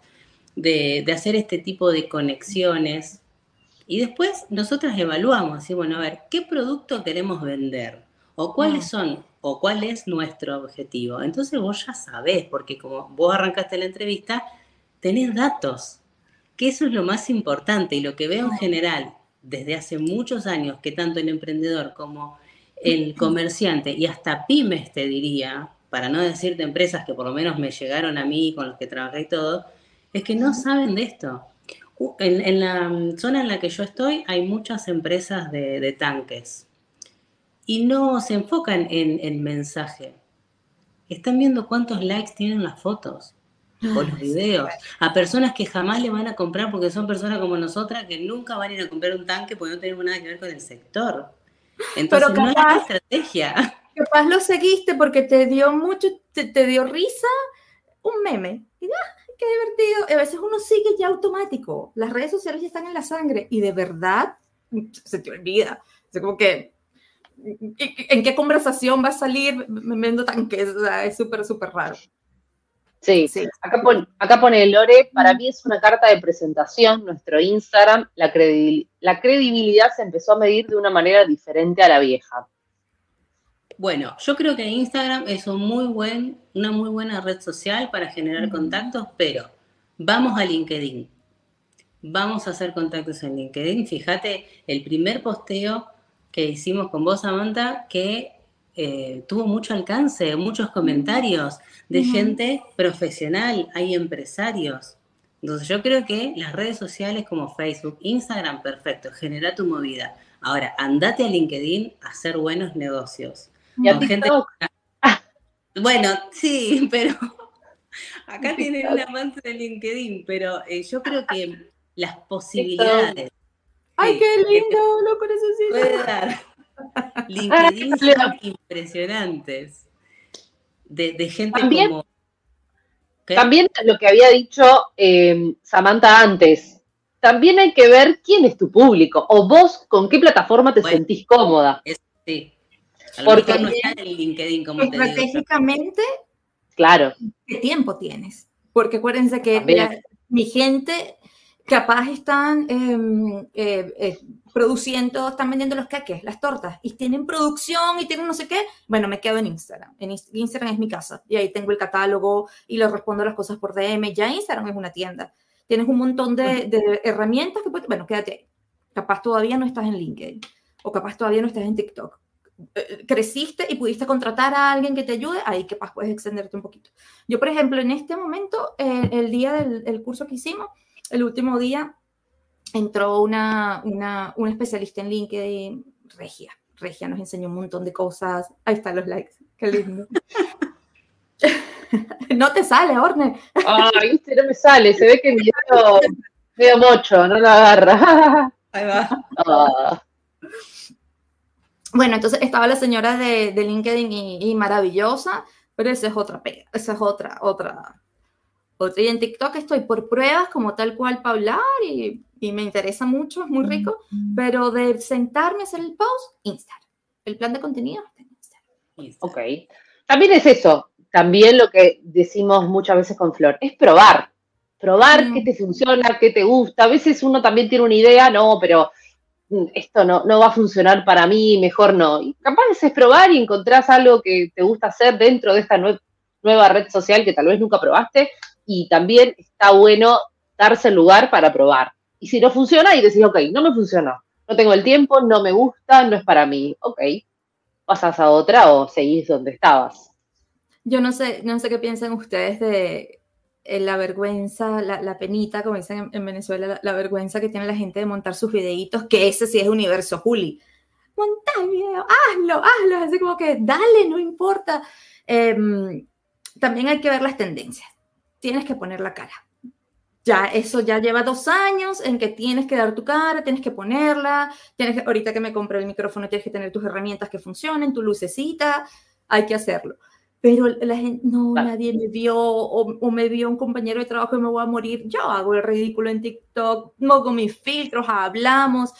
de, de hacer este tipo de conexiones. Y después nosotras evaluamos, así, bueno, a ver, ¿qué producto queremos vender? O cuáles son, o cuál es nuestro objetivo. Entonces vos ya sabés, porque como vos arrancaste la entrevista, tenés datos, que eso es lo más importante. Y lo que veo en general, desde hace muchos años, que tanto el emprendedor como el comerciante y hasta pymes, te diría, para no decirte empresas que por lo menos me llegaron a mí, con los que trabajé y todo, Es que no saben de esto. En, en la zona en la que yo estoy hay muchas empresas de, de tanques y no se enfocan en el mensaje. Están viendo cuántos likes tienen las fotos o los videos a personas que jamás le van a comprar porque son personas como nosotras que nunca van a ir a comprar un tanque porque no tenemos nada que ver con el sector. Entonces Pero no capaz, hay estrategia. Capaz lo seguiste porque te dio mucho, te, te dio risa un meme. Y ah, qué divertido. Y a veces uno sigue ya automático. Las redes sociales ya están en la sangre y de verdad se te olvida. Es como que, ¿en qué conversación va a salir vendo tanques? O sea, es súper, súper raro. Sí, sí. Acá, pon, acá pone Lore, para mí es una carta de presentación, nuestro Instagram, la, credibil, la credibilidad se empezó a medir de una manera diferente a la vieja. Bueno, yo creo que Instagram es un muy buen, una muy buena red social para generar contactos, pero vamos a LinkedIn. Vamos a hacer contactos en LinkedIn. Fíjate, el primer posteo que hicimos con vos, Samantha, que eh, tuvo mucho alcance, muchos comentarios de uh-huh. gente profesional, hay empresarios. Entonces yo creo que las redes sociales como Facebook, Instagram, perfecto, genera tu movida. Ahora, andate a LinkedIn a hacer buenos negocios. Y a TikTok. Gente... Bueno, sí, pero acá tienen un avance de LinkedIn, pero eh, yo creo que las posibilidades... ¡Ay, sí, qué lindo! ¡Lo necesito! Puede dar. LinkedIn son impresionantes. De, de gente también, como... ¿qué? También lo que había dicho eh, Samantha antes, también hay que ver quién es tu público, o vos con qué plataforma te bueno, sentís cómoda. Es, sí. A lo Porque mejor no está en LinkedIn, como estratégicamente, te digo. Claro. ¿Qué tiempo tienes? Porque acuérdense que la, mi gente capaz están eh, eh, eh, produciendo, están vendiendo los queques, las tortas, y tienen producción y tienen no sé qué. Bueno, me quedo en Instagram. En Instagram es mi casa y ahí tengo el catálogo y le respondo las cosas por D M. Ya Instagram es una tienda. Tienes un montón de, de herramientas que puedes, bueno, quédate ahí. Capaz todavía no estás en LinkedIn o capaz todavía no estás en TikTok. Creciste y pudiste contratar a alguien que te ayude, ahí capaz puedes extenderte un poquito. Yo, por ejemplo, en este momento, eh, el día del el curso que hicimos, el último día, entró una, una, una especialista en LinkedIn, Regia. Regia nos enseñó un montón de cosas. Ahí están los likes, qué lindo. No te sale, Orne. Ah, viste, no me sale, se ve que mi dedo medio mocho, no lo agarra. Ahí va. Ah. Bueno, entonces estaba la señora de, de LinkedIn y, y maravillosa, pero esa es otra pega, esa es otra, otra, otra. Y en TikTok estoy por pruebas como tal cual para hablar y, y me interesa mucho, es muy rico, pero de sentarme a hacer el post, Instagram. El plan de contenido está en Instagram. Ok. También es eso, también lo que decimos muchas veces con Flor, es probar, probar mm. qué te funciona, qué te gusta. A veces uno también tiene una idea, no, pero... esto no, no va a funcionar para mí, mejor no. Y capaz es probar y encontrás algo que te gusta hacer dentro de esta nue- nueva red social que tal vez nunca probaste, y también está bueno darse el lugar para probar. Y si no funciona, y decís, ok, no me funcionó, no tengo el tiempo, no me gusta, no es para mí, ok, pasás a otra o seguís donde estabas. Yo no sé, no sé qué piensan ustedes de... la vergüenza, la, la penita, como dicen en, en Venezuela, la, la vergüenza que tiene la gente de montar sus videitos, que ese sí es universo Juli. Monta el video, hazlo, hazlo, así como que dale, no importa. Eh, también hay que ver las tendencias. Tienes que poner la cara. Ya, eso ya lleva dos años en que tienes que dar tu cara, tienes que ponerla, tienes que, ahorita que me compré el micrófono, tienes que tener tus herramientas que funcionen, tu lucecita, hay que hacerlo. Pero la gente, no, claro. Nadie me vio, o, o me vio un compañero de trabajo y me voy a morir. Yo hago el ridículo en TikTok, hago mis filtros, hablamos.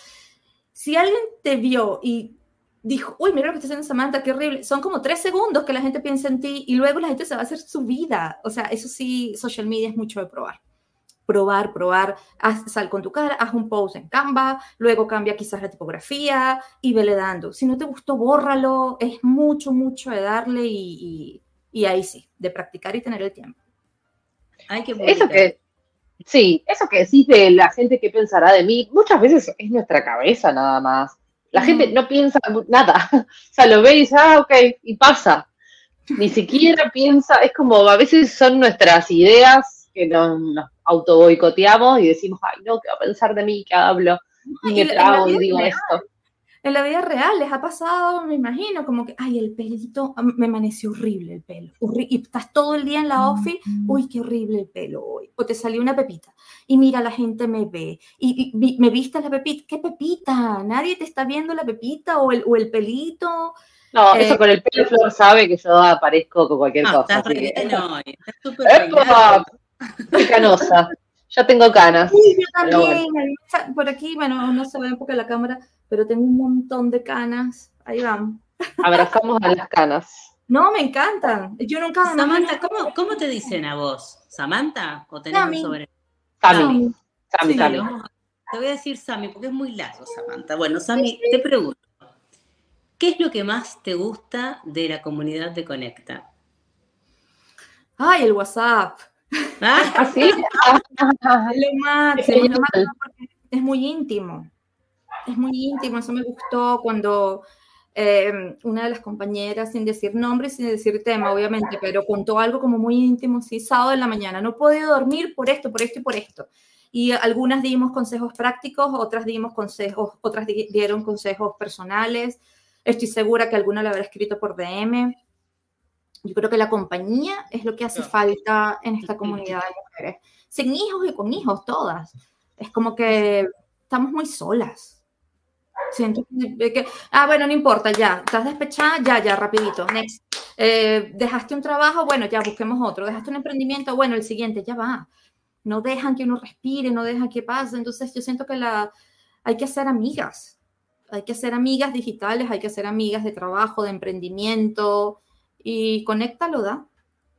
Si alguien te vio y dijo, uy, mira lo que está haciendo Samantha, qué horrible, son como tres segundos que la gente piensa en ti y luego la gente se va a hacer su vida. O sea, eso sí, social media es mucho de probar. Probar, probar, haz, sal con tu cara, haz un post en Canva, luego cambia quizás la tipografía y vele dando. Si no te gustó, bórralo. Es mucho, mucho de darle y, y, y ahí sí, de practicar y tener el tiempo. Hay que eso que, sí, eso que decís de la gente que pensará de mí, muchas veces es nuestra cabeza nada más. La mm. gente no piensa nada. O sea, lo ve y dice, ah, ok, y pasa. Ni siquiera piensa, es como a veces son nuestras ideas que nos, nos auto boicoteamos y decimos, ay, no, ¿qué va a pensar de mí? ¿Qué hablo? Y me trago y digo esto. En la vida real les ha pasado, me imagino, como que, ay, el pelito, me amaneció horrible el pelo. Horri y estás todo el día en la office, uy, qué horrible el pelo hoy. O te salió una pepita. Y mira, la gente me ve. Y, y, y me viste la pepita. ¿Qué pepita? Nadie te está viendo la pepita o el, o el pelito. No, eh, eso con el pelo Flor sabe que yo aparezco con cualquier no, cosa. Estás re bien hoy, estás súper ¡Epa! Estoy canosa. Ya tengo canas. Sí, yo también. Bueno. Por aquí, bueno, no se ve porque la cámara, pero tengo un montón de canas. Ahí van. Abrazamos a las canas. No, me encantan. Yo nunca... Samantha, ¿cómo, ¿cómo te dicen a vos? ¿Samantha? ¿O tenés Sammy. un sobre? Sammy. Sammy, Sí. Sammy. Te voy a decir Sammy porque es muy largo, Samantha. Bueno, Sammy, te pregunto, ¿qué es lo que más te gusta de la comunidad de Conecta? Ay, el WhatsApp. ¿Ah? ¿Ah, sí? Es lo máximo, es lo máximo porque es muy íntimo. Es muy íntimo, eso me gustó cuando eh, una de las compañeras, sin decir nombre y sin decir tema, obviamente, pero contó algo como muy íntimo, sí, sábado en la mañana, no he podido dormir por esto, por esto y por esto. Y algunas dimos consejos prácticos, otras dimos consejos, otras di dieron consejos personales. Estoy segura que alguna lo habrá escrito por D M. Yo creo que la compañía es lo que hace falta en esta comunidad de mujeres. Sin hijos y con hijos, todas. Es como que estamos muy solas. Siento que, que, ah, bueno, no importa, ya, estás despechada, ya, ya, rapidito, next. Eh, dejaste un trabajo, bueno, ya, busquemos otro. Dejaste un emprendimiento, bueno, el siguiente, ya va. No dejan que uno respire, no dejan que pase. Entonces yo siento que la, hay que hacer amigas. Hay que hacer amigas digitales, hay que hacer amigas de trabajo, de emprendimiento. Y Conecta lo da.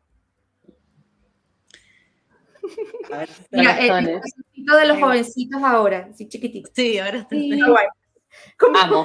A ver, Mira, el jovencito de los jovencitos ahora, sí, chiquitito. sí, ahora está. Sí. Amo.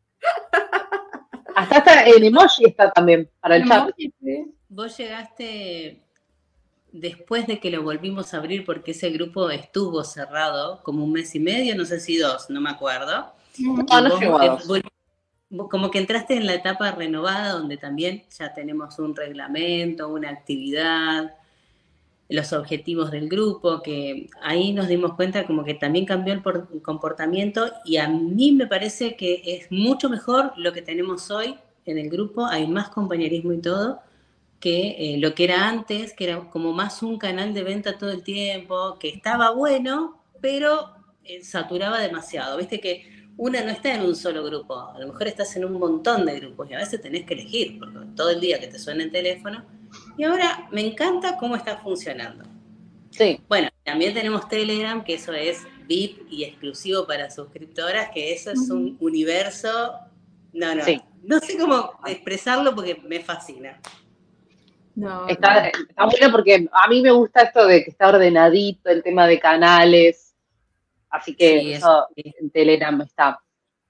Hasta está en emoji está también para el chat. Vos llegaste después de que lo volvimos a abrir porque ese grupo estuvo cerrado como un mes y medio, no sé si dos, no me acuerdo. No, no llegó a dos. Como que entraste en la etapa renovada donde también ya tenemos un reglamento, una actividad, los objetivos del grupo, que ahí nos dimos cuenta como que también cambió el comportamiento y a mí me parece que es mucho mejor lo que tenemos hoy en el grupo, hay más compañerismo y todo, que eh, lo que era antes, que era como más un canal de venta todo el tiempo, que estaba bueno, pero eh, saturaba demasiado, viste que una no está en un solo grupo, a lo mejor estás en un montón de grupos y a veces tenés que elegir, porque todo el día que te suena el teléfono. Y ahora me encanta cómo está funcionando. Sí. Bueno, también tenemos Telegram, que eso es V I P y exclusivo para suscriptoras, que eso es un universo, no, no, sí. No sé cómo expresarlo porque me fascina. No, está, no. está bueno porque a mí me gusta esto de que está ordenadito, el tema de canales. Así que sí, eso sí. En Telegram está.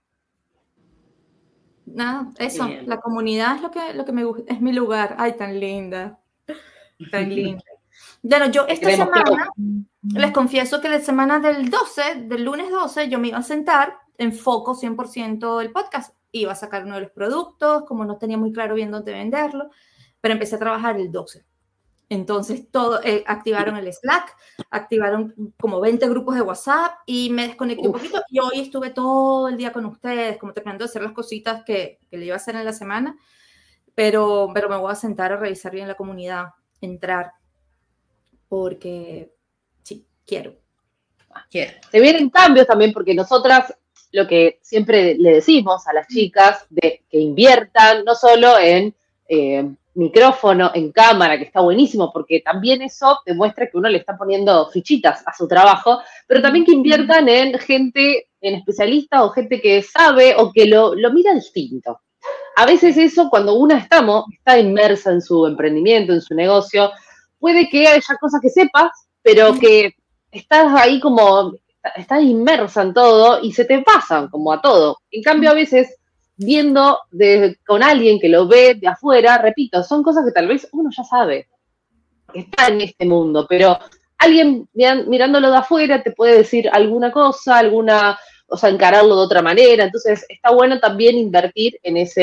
Nada, eso, bien. La comunidad es lo que, lo que me gusta, es mi lugar. Ay, tan linda, tan linda. Bueno, yo esta semana, que... les confieso que la semana del doce, del lunes doce, yo me iba a sentar en foco cien por ciento el podcast. Iba a sacar uno de los productos, como no tenía muy claro bien dónde venderlo, pero empecé a trabajar el doce. Entonces, todo, eh, activaron el Slack, activaron como veinte grupos de WhatsApp y me desconecté Uf. un poquito. Y hoy estuve todo el día con ustedes, como terminando de hacer las cositas que, que le iba a hacer en la semana. Pero, pero me voy a sentar a revisar bien la comunidad, entrar, porque sí, quiero. quiero. Se vienen cambios también porque nosotras lo que siempre le decimos a las chicas de que inviertan no solo en... Eh, micrófono, en cámara, que está buenísimo, porque también eso demuestra que uno le está poniendo fichitas a su trabajo, pero también que inviertan en gente, en especialistas o gente que sabe o que lo, lo mira distinto. A veces eso, cuando una estamos, está inmersa en su emprendimiento, en su negocio, puede que haya cosas que sepas, pero que estás ahí como, estás inmersa en todo y se te pasan como a todo. En cambio, a veces... viendo de, con alguien que lo ve de afuera, repito, son cosas que tal vez uno ya sabe, que está en este mundo, pero alguien mirándolo de afuera te puede decir alguna cosa, alguna, o sea, encararlo de otra manera, entonces está bueno también invertir en ese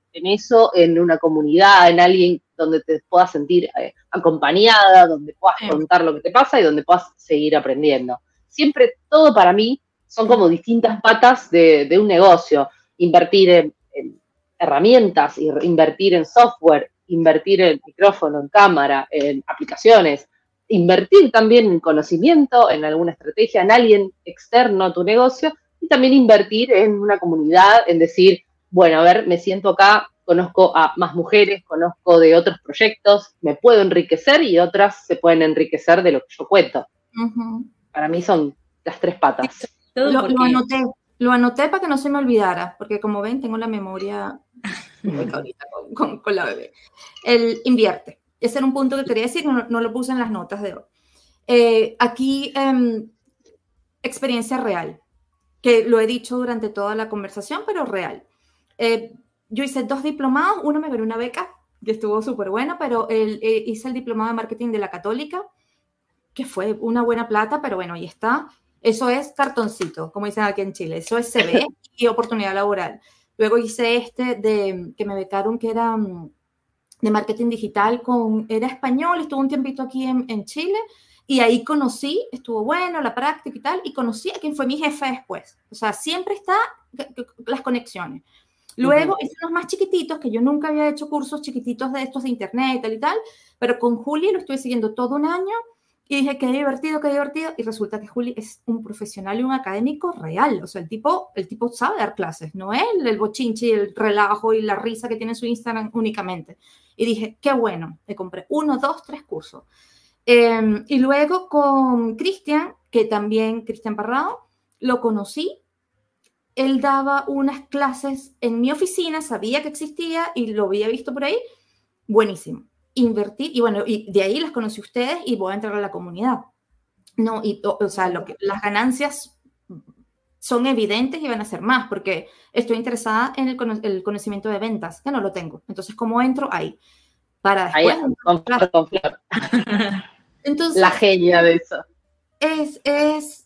en eso, en una comunidad, en alguien donde te puedas sentir eh, acompañada, donde puedas contar lo que te pasa y donde puedas seguir aprendiendo. Siempre, todo para mí, son como distintas patas de, de un negocio. Invertir en, en herramientas, invertir en software, invertir en micrófono, en cámara, en aplicaciones, invertir también en conocimiento, en alguna estrategia, en alguien externo a tu negocio, y también invertir en una comunidad, en decir, bueno, a ver, me siento acá, conozco a más mujeres, conozco de otros proyectos, me puedo enriquecer y otras se pueden enriquecer de lo que yo cuento. Uh-huh. Para mí son las tres patas. Lo, lo anoté, lo anoté para que no se me olvidara, porque como ven, tengo la memoria ahorita con, con, con la bebé. El invierte. Ese era un punto que quería decir, no, no lo puse en las notas de hoy. Eh, aquí, eh, experiencia real, que lo he dicho durante toda la conversación, pero real. Eh, yo hice dos diplomados, uno me ganó una beca, que estuvo súper buena, pero el, eh, hice el diplomado de marketing de la Católica, que fue una buena plata, pero bueno, ahí está. Eso es cartoncito, como dicen aquí en Chile. Eso es C V y oportunidad laboral. Luego hice este de que me becaron, que era de marketing digital, con, era español, estuve un tiempito aquí en, en Chile, y ahí conocí, estuvo bueno la práctica y tal, y conocí a quien fue mi jefe después. O sea, siempre está las conexiones. Luego uh-huh. hice unos más chiquititos, que yo nunca había hecho cursos chiquititos de estos de internet y tal, pero con Juli lo estuve siguiendo todo un año, y dije, qué divertido, qué divertido, y resulta que Juli es un profesional y un académico real. O sea, el tipo, el tipo sabe dar clases, no es el, el bochinche y el relajo y la risa que tiene en su Instagram únicamente. Y dije, qué bueno, le compré uno, dos, tres cursos. Eh, y luego con Cristian, que también, Cristian Parrado, lo conocí. Él daba unas clases en mi oficina, sabía que existía y lo había visto por ahí. Buenísimo. Invertir, y bueno, y de ahí las conocí ustedes y voy a entrar a la comunidad. No, y, o, o sea, lo que, las ganancias son evidentes y van a ser más, porque estoy interesada en el, cono el conocimiento de ventas, que no lo tengo. Entonces, ¿cómo entro? Ahí. Para después... Ahí, con Flor, con Flor. Entonces, la genia de eso. Es, es,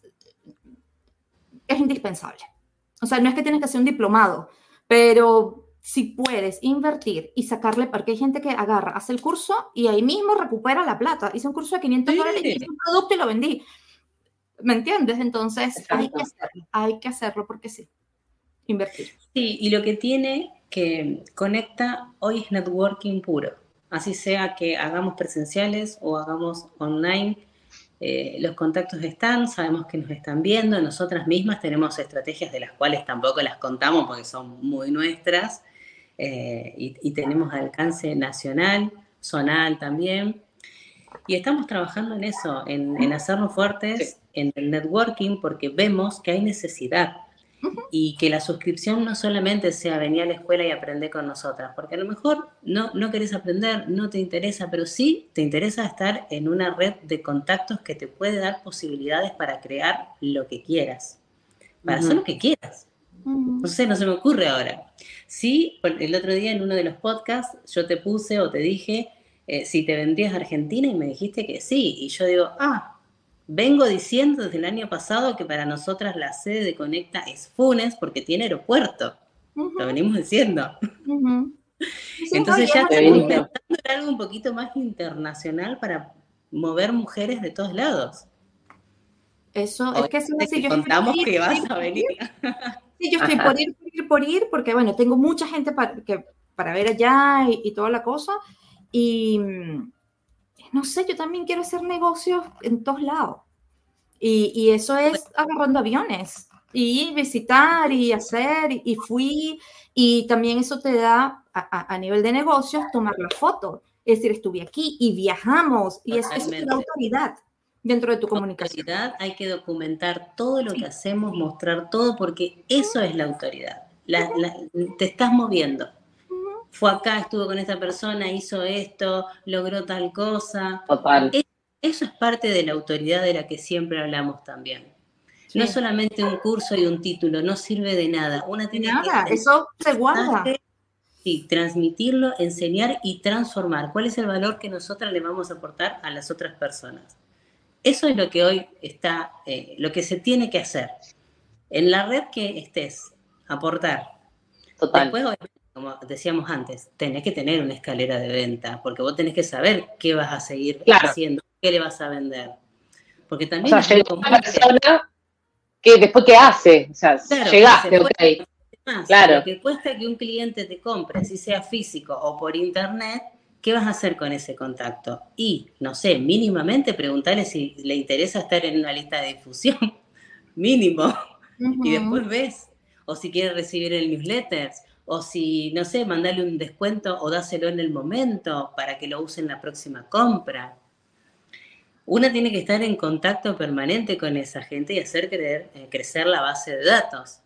es indispensable. O sea, no es que tienes que hacer un diplomado, pero si puedes invertir y sacarle, porque hay gente que agarra, hace el curso y ahí mismo recupera la plata. Hice un curso de quinientos dólares y hice un producto y lo vendí. ¿Me entiendes? Entonces, exacto, hay que hacerlo, hay que hacerlo porque sí, invertir. Sí, y lo que tiene que conecta hoy es networking puro. Así sea que hagamos presenciales o hagamos online, eh, los contactos están, sabemos que nos están viendo, nosotras mismas tenemos estrategias de las cuales tampoco las contamos porque son muy nuestras, eh, y, y tenemos alcance nacional, zonal también, y estamos trabajando en eso, en, en hacernos fuertes, sí, en el networking, porque vemos que hay necesidad. Y que la suscripción no solamente sea venir a la escuela y aprender con nosotras, porque a lo mejor no, no querés aprender, no te interesa, pero sí te interesa estar en una red de contactos que te puede dar posibilidades para crear lo que quieras, para uh-huh. hacer lo que quieras. Uh-huh. No sé, no se me ocurre ahora. Sí, el otro día en uno de los podcasts yo te puse o te dije eh, si te vendrías a Argentina y me dijiste que sí, y yo digo, ah, vengo diciendo desde el año pasado que para nosotras la sede de Conecta es Funes porque tiene aeropuerto. Uh-huh. Lo venimos diciendo. Uh-huh. Entonces ya estamos intentando algo un poquito más internacional para mover mujeres de todos lados. Eso, o es que eso si contamos que vas a venir. Sí, yo estoy por ir, por ir, por ir, porque bueno, tengo mucha gente para, que, para ver allá y, y toda la cosa. Y... no sé, yo también quiero hacer negocios en todos lados. Y, y eso es agarrando aviones y visitar y hacer. Y fui, y también eso te da, a, a nivel de negocios, tomar la foto. Es decir, estuve aquí y viajamos. Y eso, eso es la autoridad dentro de tu comunicación. Autoridad, hay que documentar todo lo que hacemos, mostrar todo, porque eso es la autoridad. La, la, te estás moviendo. Fue acá, estuvo con esta persona, hizo esto, logró tal cosa. Total. Eso, eso es parte de la autoridad de la que siempre hablamos también. Sí. No es solamente un curso y un título, no sirve de nada. Una tiene nada, que eso se guarda. Sí, transmitirlo, enseñar y transformar. ¿Cuál es el valor que nosotras le vamos a aportar a las otras personas? Eso es lo que hoy está, eh, lo que se tiene que hacer. En la red que estés, aportar. Total. Después, como decíamos antes, tenés que tener una escalera de venta, porque vos tenés que saber qué vas a seguir claro. haciendo, qué le vas a vender. Porque también o sea, es muy llega común una persona que, que después ¿qué hace? O sea, claro, llegaste, ok. Más, claro. Lo que cuesta que un cliente te compre, si sea físico o por internet, ¿qué vas a hacer con ese contacto? Y, no sé, mínimamente preguntarle si le interesa estar en una lista de difusión, mínimo, uh-huh. Y después ves, o si quiere recibir el newsletter, o si, no sé, mandarle un descuento o dáselo en el momento para que lo use en la próxima compra. Una tiene que estar en contacto permanente con esa gente y hacer creer, eh, crecer la base de datos.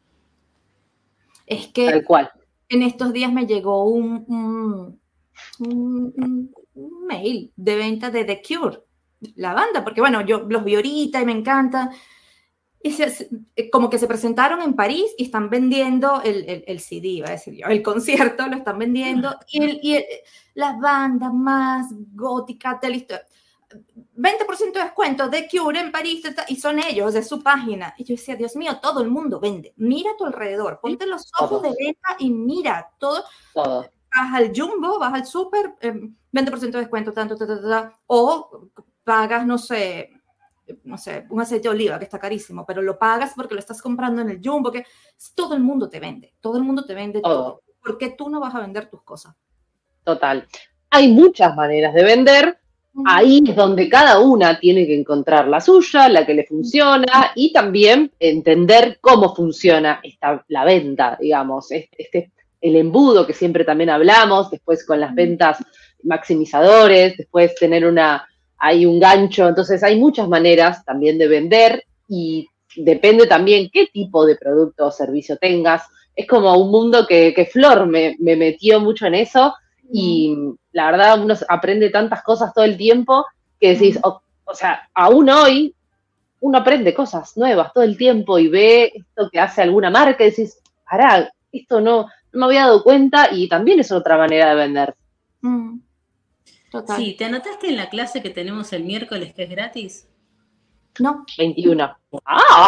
Es que Tal cual. En estos días me llegó un, un, un, un mail de venta de The Cure, la banda, porque bueno, yo los vi ahorita y me encanta. Y se, como que se presentaron en París y están vendiendo el, el, el C D, iba a decir yo, el concierto lo están vendiendo, y, el, y el, la banda más gótica de la historia. veinte por ciento de descuento de Cure en París, y son ellos, de su página. Y yo decía, Dios mío, todo el mundo vende. Mira a tu alrededor, ponte los ojos de venta y mira todo. todo. Vas al Jumbo, vas al súper, eh, veinte por ciento de descuento, tanto, ta, ta, ta, ta, o pagas, no sé, no sé, un aceite de oliva que está carísimo, pero lo pagas porque lo estás comprando en el Jumbo, que todo el mundo te vende, todo el mundo te vende todo. todo. ¿Por qué tú no vas a vender tus cosas? Total. Hay muchas maneras de vender. Ahí es donde cada una tiene que encontrar la suya, la que le funciona, y también entender cómo funciona esta, la venta, digamos, este, el embudo que siempre también hablamos, después con las ventas maximizadores, después tener una, hay un gancho, entonces hay muchas maneras también de vender y depende también qué tipo de producto o servicio tengas. Es como un mundo que, que Flor me, me metió mucho en eso. Y la verdad uno aprende tantas cosas todo el tiempo que decís, o, o sea, aún hoy uno aprende cosas nuevas todo el tiempo y ve esto que hace alguna marca y decís, pará, esto no, no me había dado cuenta y también es otra manera de vender. Mm. Total. Sí, ¿te anotaste en la clase que tenemos el miércoles que es gratis? No. veintiuno. ¡Ah!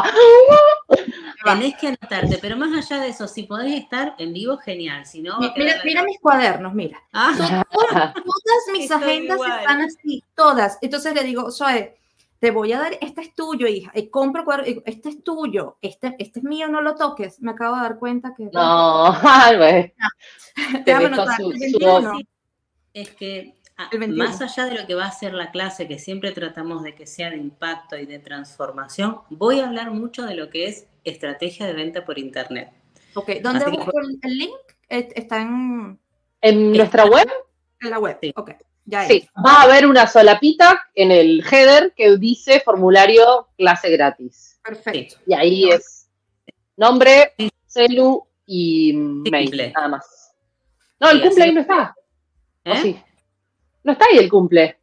Tenés que anotarte, pero más allá de eso, si podés estar en vivo, genial. Si no, mira, mira, mira mis cuadernos, mira. Ah. Todas, todas mis Estoy agendas igual. Están así, todas. Entonces le digo, Zoe, te voy a dar, este es tuyo, hija. Y compro cuadernos, este es tuyo, este, este es mío, no lo toques. Me acabo de dar cuenta que... No, güey. Te dejó su, su... Es que más allá de lo que va a ser la clase, que siempre tratamos de que sea de impacto y de transformación, voy a hablar mucho de lo que es estrategia de venta por internet. Ok, ¿dónde busco que... el link? ¿Está en...? ¿En nuestra web? En la web, sí. Ok. Ya sí, es. Va a haber una solapita en el header que dice formulario clase gratis. Perfecto. Y ahí no. es nombre, sí. celu y sí, mail, cumple. Nada más. No, el sí, cumple ahí no está. ¿Eh? ¿O sí? No está ahí el cumple.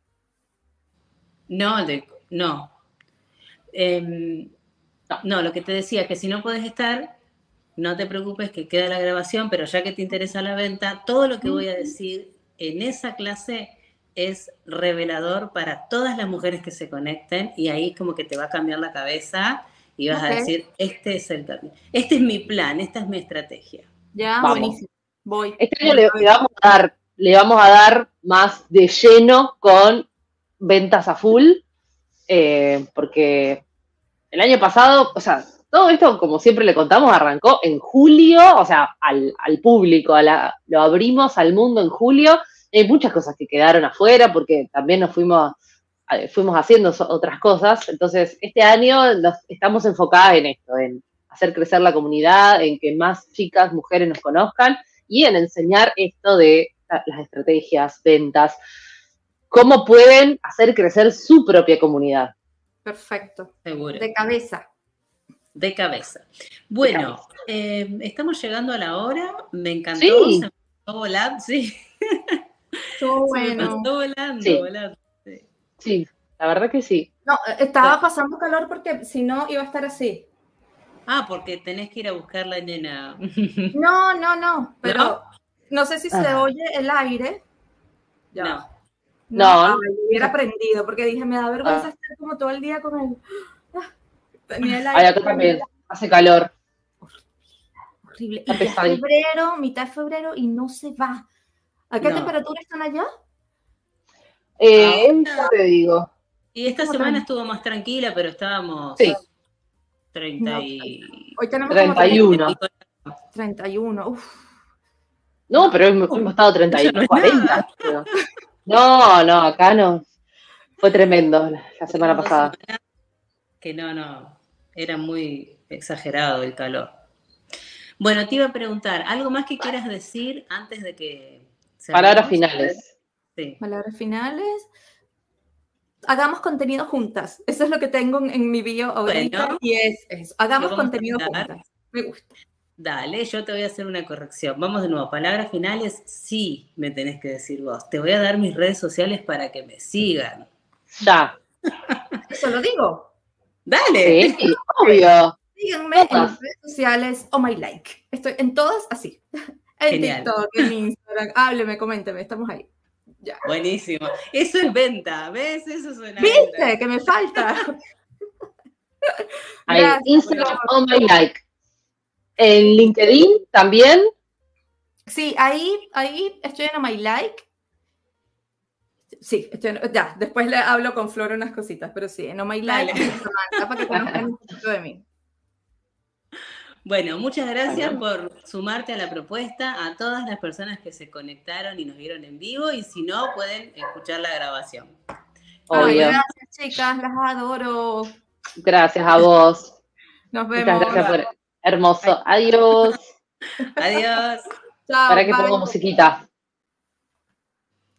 No, de, no. Eh, no. No, lo que te decía es que si no podés estar, no te preocupes que queda la grabación, pero ya que te interesa la venta, todo lo que voy a decir en esa clase es revelador para todas las mujeres que se conecten y ahí como que te va a cambiar la cabeza y vas okay. a decir, este es el camino, este es mi plan, esta es mi estrategia. Ya, vamos. Buenísimo. Voy. Este año le, le vamos a dar le vamos a dar más de lleno con ventas a full, eh, porque el año pasado, o sea, todo esto, como siempre le contamos, arrancó en julio, o sea, al, al público, a la, lo abrimos al mundo en julio, y hay muchas cosas que quedaron afuera, porque también nos fuimos, fuimos haciendo otras cosas, entonces este año nos estamos enfocadas en esto, en hacer crecer la comunidad, en que más chicas, mujeres nos conozcan, y en enseñar esto de las estrategias, ventas, cómo pueden hacer crecer su propia comunidad. Perfecto. Seguro. De cabeza. De cabeza. Bueno, de cabeza. Eh, estamos llegando a la hora. Me encantó. Sí. Se me pasó volando. Sí. Todo bueno. Se me pasó volando, sí. volando. Sí. sí, la verdad que sí. No, estaba pasando calor porque si no iba a estar así. Ah, porque tenés que ir a buscar la nena. No, no, no. Pero no, no sé si se ah. oye el aire. Ya. No. No, no, no. Hubiera aprendido, porque dije, me da vergüenza ah. estar como todo el día con el... Ah, tenía el aire. Ay, acá también, hace calor. horrible. Está Y ya es pesadito. febrero, mitad de febrero y no se va. ¿A qué No. temperatura están allá? Eh, Ahora- ya te digo. Y esta Como semana treinta. estuvo más tranquila, pero estábamos Sí. treinta y... Hoy tenemos treinta y como uno. treinta y uno. Uf. No, pero hemos, hemos estado treinta y Eso no es cuarenta. nada. creo. No, no, acá no. Fue tremendo la, la semana Dos pasada. semanas que no, no, era muy exagerado el calor. Bueno, te iba a preguntar, ¿algo más que quieras decir antes de que cerremos? Palabras finales. Sí. Palabras finales. Hagamos contenido juntas. Eso es lo que tengo en, en mi bio ahorita. Bueno, y es eso. Hagamos lo vamos a contenido hablar. juntas. Me gusta. Dale, yo te voy a hacer una corrección. Vamos de nuevo, palabras finales, sí me tenés que decir vos. Te voy a dar mis redes sociales para que me sigan. Ya. Eso lo digo. Dale. Sí, obvio. Síganme en Todas. las redes sociales. Oh my like. Estoy en todas así. En Genial. TikTok, en Instagram. Hábleme, coménteme. Estamos ahí. Ya. Buenísimo. Eso es venta, ¿ves? Eso suena ¿Viste? venta. Que me falta. Ahí, Gracias, Instagram, por oh my like. En LinkedIn también. Sí, ahí, ahí estoy en Oh My Like. Sí, estoy en- ya, después le hablo con Flor unas cositas, pero sí, en Oh My Like, Dale. Samantha, para que conozcan un poquito de mí. Bueno, muchas gracias Bueno. por sumarte a la propuesta, a todas las personas que se conectaron y nos vieron en vivo, y si no, pueden escuchar la grabación. Ay, Obvio. gracias, chicas, las adoro. Gracias a vos. Nos Muchas vemos. gracias por hermoso. Adiós. Adiós. Chao, Para que bye. pongo musiquita.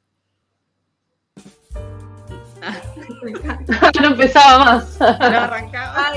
Me encanta. No empezaba más. No arrancamos.